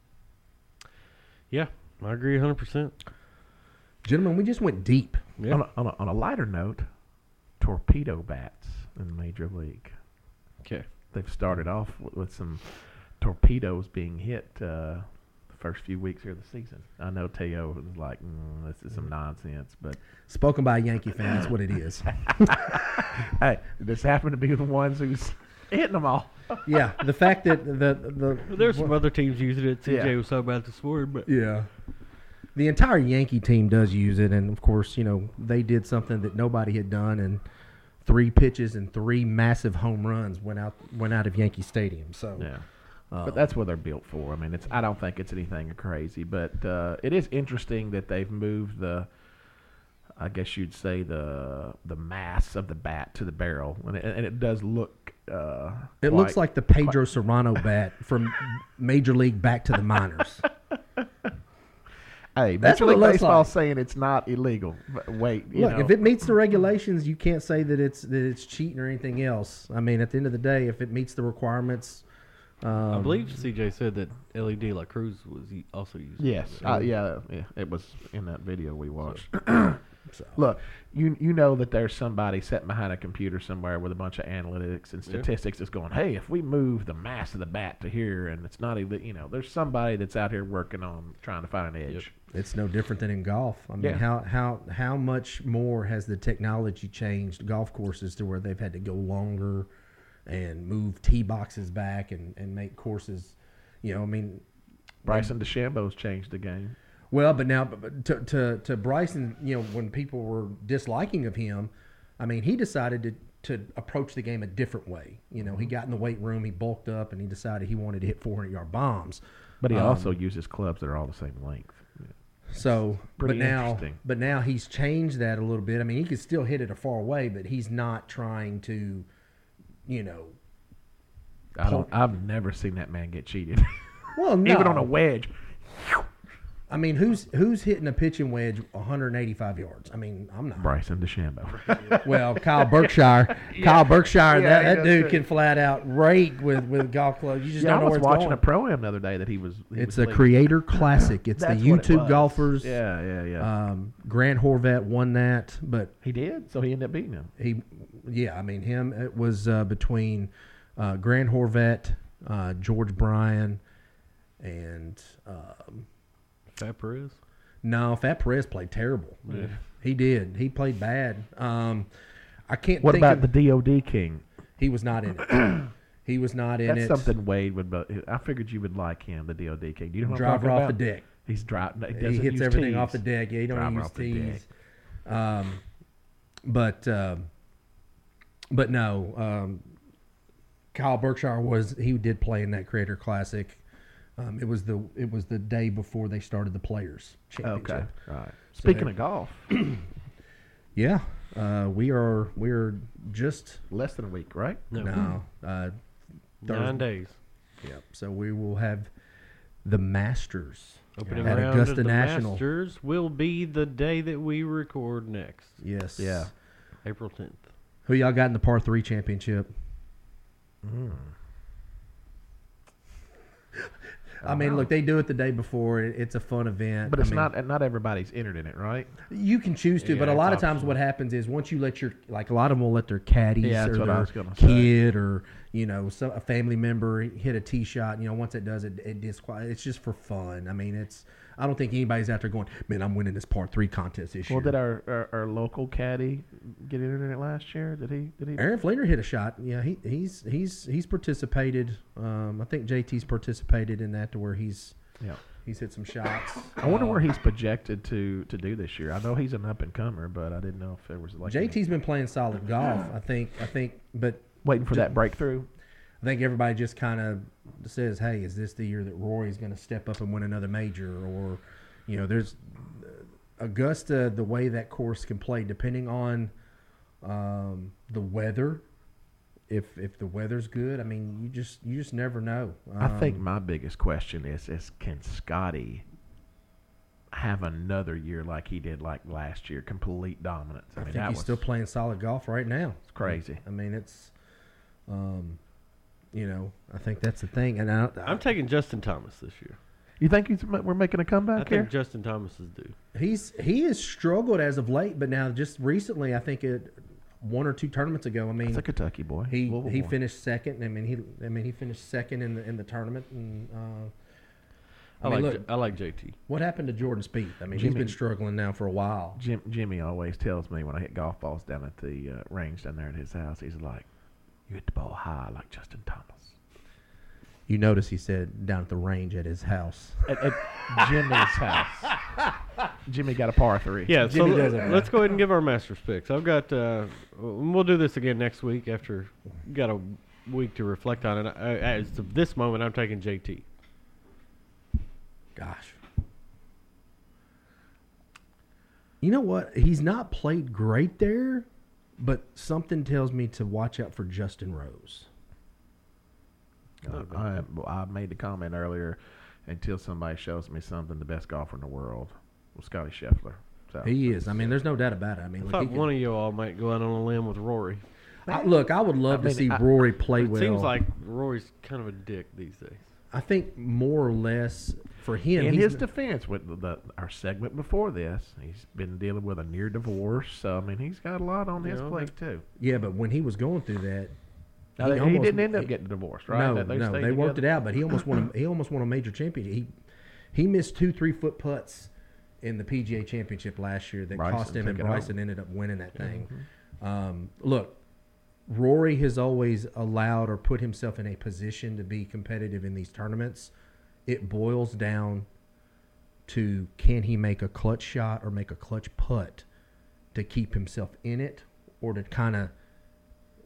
yeah, I agree 100%. Gentlemen, we just went deep. Yeah. On a lighter note, torpedo bats in Major League. Okay. They've started off with some torpedoes being hit the first few weeks here of the season. I know Teo was like, this is some nonsense, but Spoken by a Yankee fan, that's what it is. hey, this happened to be the ones who's hitting them all. Yeah, the fact that the There's some other teams using it. CJ Yeah. was talking about this morning, but yeah, the entire Yankee team does use it, and of course, they did something that nobody had done, and 3 pitches and 3 massive home runs went out of Yankee Stadium. So Yeah. But that's what they're built for. I mean, I don't think it's anything crazy, but it is interesting that they've moved I guess you'd say the mass of the bat to the barrel, and it does look. it looks like the Pedro Serrano bat from Major League back to the minors. Hey, That's Major what it League looks Baseball like. saying it's not illegal. But wait, Look, if it meets the regulations, you can't say that it's cheating or anything else. I mean, at the end of the day, if it meets the requirements. I believe CJ said that LED La Cruz was also used. yes, yeah, it was in that video we watched. So. Look, you know that there's somebody sitting behind a computer somewhere with a bunch of analytics and statistics that's going, hey, if we move the mass of the bat to here and it's not illegal, there's somebody that's out here working on trying to find an edge. It's no different than in golf. I mean, Yeah. how much more has the technology changed golf courses to where they've had to go longer and move tee boxes back and make courses, I mean. Bryson DeChambeau's changed the game. Well, but now to Bryson, when people were disliking of him, I mean, he decided to approach the game a different way. You know, he got in the weight room, he bulked up, and he decided he wanted to hit 400-yard bombs. But he also uses clubs that are all the same length. So, Pretty interesting. but now he's changed that a little bit. I mean, he can still hit it a far away, but he's not trying to, you know. I've never seen that man get cheated. Well, no. Even on a wedge. I mean, who's hitting a pitching wedge 185 yards? I mean, I'm not. Bryson DeChambeau. Well, Kyle Berkshire. Kyle Berkshire, Yeah, that that's dude right. can flat out rake with golf clubs. You just I don't know was where it's watching going. a pro-am the other day that he was It's was a leading. Creator Classic. It's the That's what it YouTube was. golfers. Yeah. Grant Horvat won that, but He did, so he ended up beating him. it was between Grant Horvat, George Bryan, and Fat Perez. no, Fat Perez played terrible. Yeah. He did. He played bad. I can't. What think about of, the DOD King? He was not in it. He was not in That's it. something Wade would. I figured you would like him, the DOD King. Do you know what I'm Driver talking off about? the deck. He's driving. He hits everything off the deck. Yeah, he don't Driver use off the tees. deck. But no. Kyle Berkshire he did play in that Creator Classic. It was the day before they started the Players Championship. Okay, right. Speaking of golf, Yeah, we're just less than a week, right? no 9 days. Yep. So we will have the Masters Opening at round Augusta of the National. Masters will be the day that we record next, Yes. Yeah. April 10th. Who y'all got in the par 3 championship? I mean, look, they do it the day before. It's a fun event. But I it's mean, not everybody's entered in it, right? You can choose to, Yeah, but a lot of it's times optional. what happens is once you let a lot of them will let their caddies Yeah, that's or what I their was gonna say. kid or a family member hit a tee shot. Once it does it, it's just for fun. I mean, I don't think anybody's out there going, man, I'm winning this par 3 contest this year. Well, did our local caddy get entered in it last year? Did he? Aaron Fleener hit a shot. Yeah, he's participated. I think JT's participated in that to where he's hit some shots. I wonder where he's projected to do this year. I know he's an up and comer, but I didn't know if there was like JT's been playing solid golf. I think, but waiting for that breakthrough. I think everybody just kind of says, "Hey, is this the year that Rory's going to step up and win another major?" Or, there's Augusta. The way that course can play, depending on the weather. If the weather's good, I mean, you just never know. I think my biggest question is can Scotty have another year like he did like last year, complete dominance? I mean, think he's still playing solid golf right now. It's crazy. I mean, it's, I think that's the thing. And I'm taking Justin Thomas this year. You think we're making a I comeback think here? Justin Thomas is due. he has struggled as of late, but now just recently, I think one or two tournaments ago. I mean, It's a Kentucky boy. he Louisville boy. finished second. I mean, he finished second in the tournament. And I mean, like JT. what happened to Jordan Spieth? I mean, he's Jimmy- been struggling now for a while. Jimmy always tells me when I hit golf balls down at the range down there at his house, he's like, "You hit the ball high like Justin Thomas." You notice he said down at the range at his house. At Jimmy's house. Jimmy got a par 3. Yeah, so Jimmy does it. let's go ahead and give our Masters picks. I've got. We'll do this again next week after got a week to reflect on it. As of this moment, I'm taking JT. Gosh. You know what? He's not played great there, but something tells me to watch out for Justin Rose. I made the comment earlier, until somebody shows me something, the best golfer in the world was Scotty Scheffler. So He is. I mean, there's no doubt about it. I mean, I look, thought he can- one of you all might go out on a limb with Rory. I would love to see Rory play It well. seems like Rory's kind of a dick these days. I think more or less for him. in he's his defense, with our segment before this, he's been dealing with a near divorce. So I mean, he's got a lot on his Yeah, plate too. yeah, but when he was going through that, Now, he almost- didn't end up getting divorced, right? No, They no, stayed they worked it together? out, but he almost won. He almost won a major championship. He missed 2 3-foot putts in the PGA Championship last year that Bryson cost him, and took it home. Bryson ended up winning that thing. Look, Rory has always allowed or put himself in a position to be competitive in these tournaments. It boils down to, can he make a clutch shot or make a clutch putt to keep himself in it, or to kind of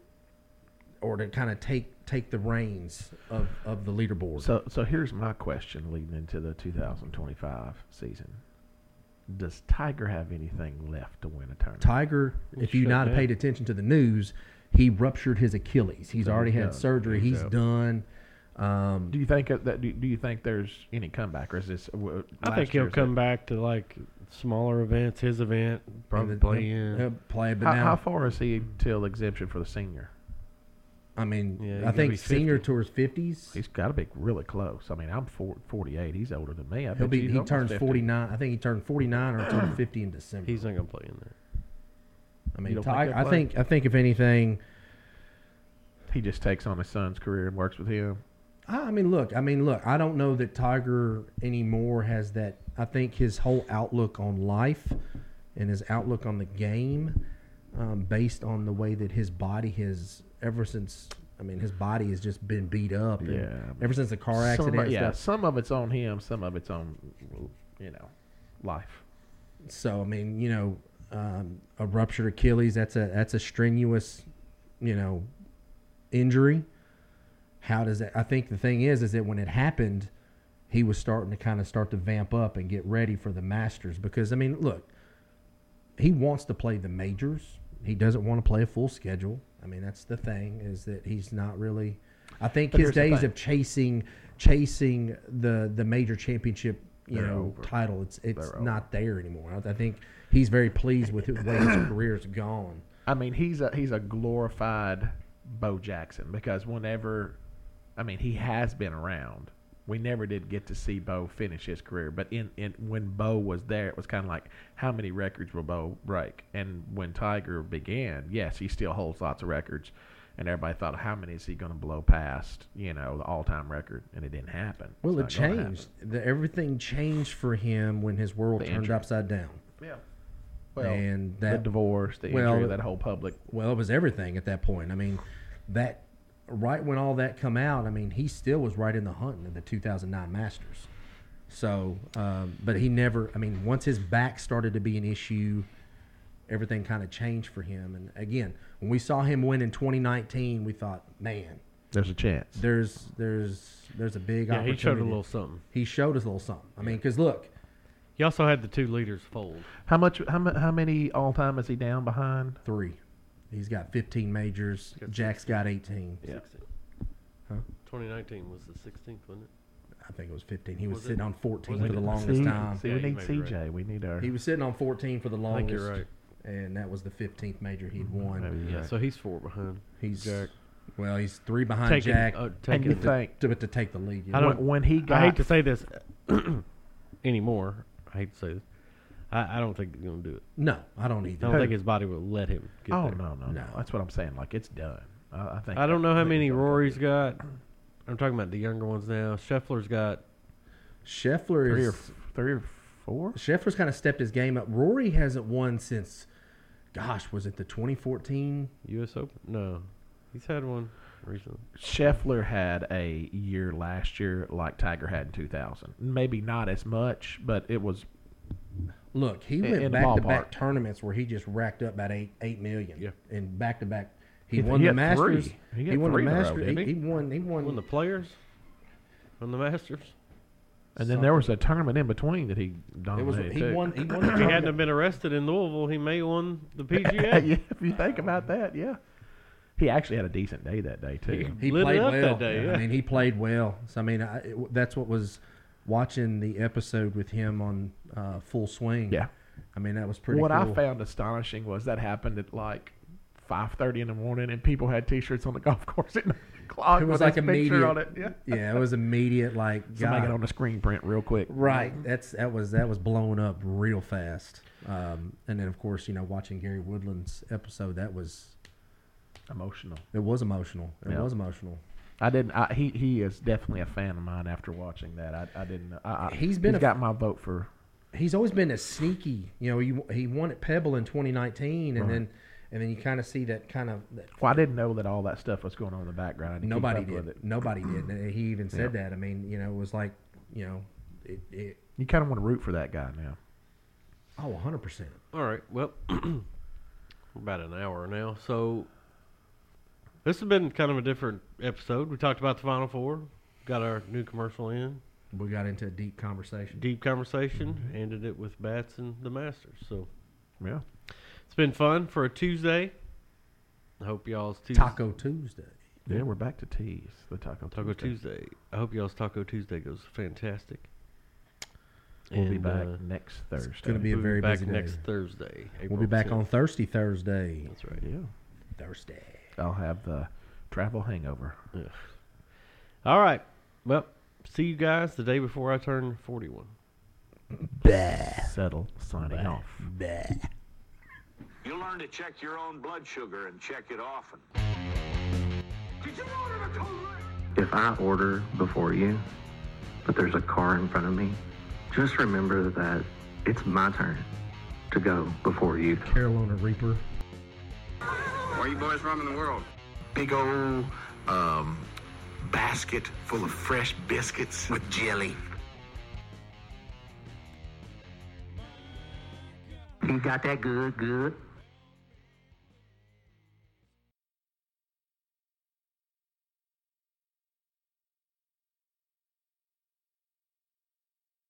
or to kind of take the reins of the leaderboard. So here's my question leading into the 2025 season. Does Tiger have anything left to win a tournament? Tiger, if you not paid attention to the news, he ruptured his Achilles. He's already had surgery. He's done. Do you think that? Do you think there's any comeback, or is this? I think he'll come back to like smaller events. His event, probably. He'll play, but how far is he till exemption for the senior? I mean, Yeah, I think be senior 50. towar's 50s. He's got to be really close. I mean, I'm 48. He's older than me. He turns 49. I think he turned 49 or turned 50 in December. He's not gonna play in there. I mean, You don't think Tiger. he'll play? I think if anything, He just takes on his son's career and works with him. I mean, look. I don't know that Tiger anymore has that. I think his whole outlook on life and his outlook on the game, based on the way that his body has ever since. I mean, his body has just been beat up. And Yeah. ever since the car accident. Some of it's on him. Some of it's on, life. So I mean, a ruptured Achilles. That's a strenuous, injury. How does that? I think the thing is that when it happened, he was starting to start to vamp up and get ready for the Masters because I mean, look, he wants to play the majors. He doesn't want to play a full schedule. I mean, that's the thing is that he's not really. I think But his here's the days thing. of chasing the major championship, They're over. title. It's They're not there anymore. I think he's very pleased with the way his career's gone. I mean, he's a glorified Bo Jackson because he has been around. We never did get to see Bo finish his career, but when Bo was there, it was kind of like, how many records will Bo break? And when Tiger began, yes, he still holds lots of records, and everybody thought, how many is he going to blow past, the all-time record? And it didn't happen. Well, it It's not gonna changed. Everything changed for him when his world The turned injury. upside down. Yeah. Well, And the that divorce, the injury, that whole public. Well, it was everything at that point. I mean, that right when all that come out, I mean, he still was right in the hunt in the 2009 Masters. So, but he never. I mean, once his back started to be an issue, everything kind of changed for him. And again, when we saw him win in 2019, we thought, man, There's a chance. there's a big Yeah, opportunity. he showed a little something. He showed us a little something. I mean, because look, He also had the two leaders fold. How many all-time is he down behind? 3. He's got 15 majors. Jack's got 18. Yeah. 2019 was the 16th, wasn't it? I think it was 15. He was Was it? sitting on 14 Was for it? the longest See, time. See, Yeah, we you need may be right. CJ. We need our. He was sitting on 14 for the I longest. think you're right. And that was the 15th major he'd won. Maybe Yeah, you're right. so he's 4 behind. He's Jack. Well, he's 3 behind Taking, Jack. and taking you the- think to take the lead. I don't- when he got I hate to say this anymore. I hate to say this. I don't think he's going to do it. No, I don't I either. don't think his body will let him get Oh there. no! That's what I'm saying. Like it's done. I think. I don't know how think many he's gonna Rory's do it. got. I'm talking about the younger ones now. Scheffler's got. Scheffler Three or four. Scheffler's kind of stepped his game up. Rory hasn't won since, gosh, was it the 2014? U.S. Open? No. He's had one recently. Scheffler had a year last year like Tiger had in 2000. Maybe not as much, but it was. Look, he In went the back-to-back ballpark. tournaments where he just racked up about $8 million. Yeah. And back-to-back. He He won the had Masters. three. He got He won the three in a row, Masters. didn't he? He won. Won the Players? Won the Masters? And then there was a tournament in between that he It was. dominated He too. won. He won the If he hadn't tournament. have been arrested in Louisville, he may have won the PGA. Yeah, if you think about that, yeah. He actually had a decent day that day too. He lit it played up well. that day, yeah. I mean, he played well. So I mean, that's what was watching the episode with him on Full Swing. Yeah. I mean, that was pretty. What cool. I found astonishing was that happened at like 5:30 in the morning, and people had T-shirts on the golf course at 9 o'clock. It was with like his picture immediate. on it. Yeah. Yeah, it was immediate. Like, Somebody God. got on the screen print real quick. Right. That was blowing up real fast. And then of course, watching Gary Woodland's episode, that was Emotional. it was emotional. It Yeah. was emotional. I didn't. He is definitely a fan of mine after watching that. I didn't. He's been a- got my vote for. He's always been a sneaky. He won at Pebble in 2019, and Right. then you kind of see that kind of. Well, I didn't know that all that stuff was going on in the background. I didn't keep Nobody up with did. it. Nobody did. And he even said Yeah. that. I mean, it was like, it. You kind of want to root for that guy now. Oh, 100%. All right. Well, we're about an hour now. So This has been kind of a different episode. We talked about the Final Four. Got our new commercial in. We got into a deep conversation. Deep conversation. Ended it with bats and the Masters. So, Yeah. it's been fun for a Tuesday. I hope y'all's Tuesday. Taco Tuesday. Yeah, we're back to teas. The Taco Tuesday. I hope y'all's Taco Tuesday goes fantastic. We'll be And, back next Thursday. It's going to be a we'll very back busy day. next Thursday. We'll April be back 10th. on Thursday. That's right. Yeah. Thursday. I'll have the travel hangover. Yeah. All right. Well, see you guys the day before I turn 41. Settle signing off. You learn to check your own blood sugar and check it often. Did you order the Cold Red? If I order before you, but there's a car in front of me, just remember that it's my turn to go before you. Carolina Reaper. Where you boys from in the world? Big old basket full of fresh biscuits with jelly. You got that good?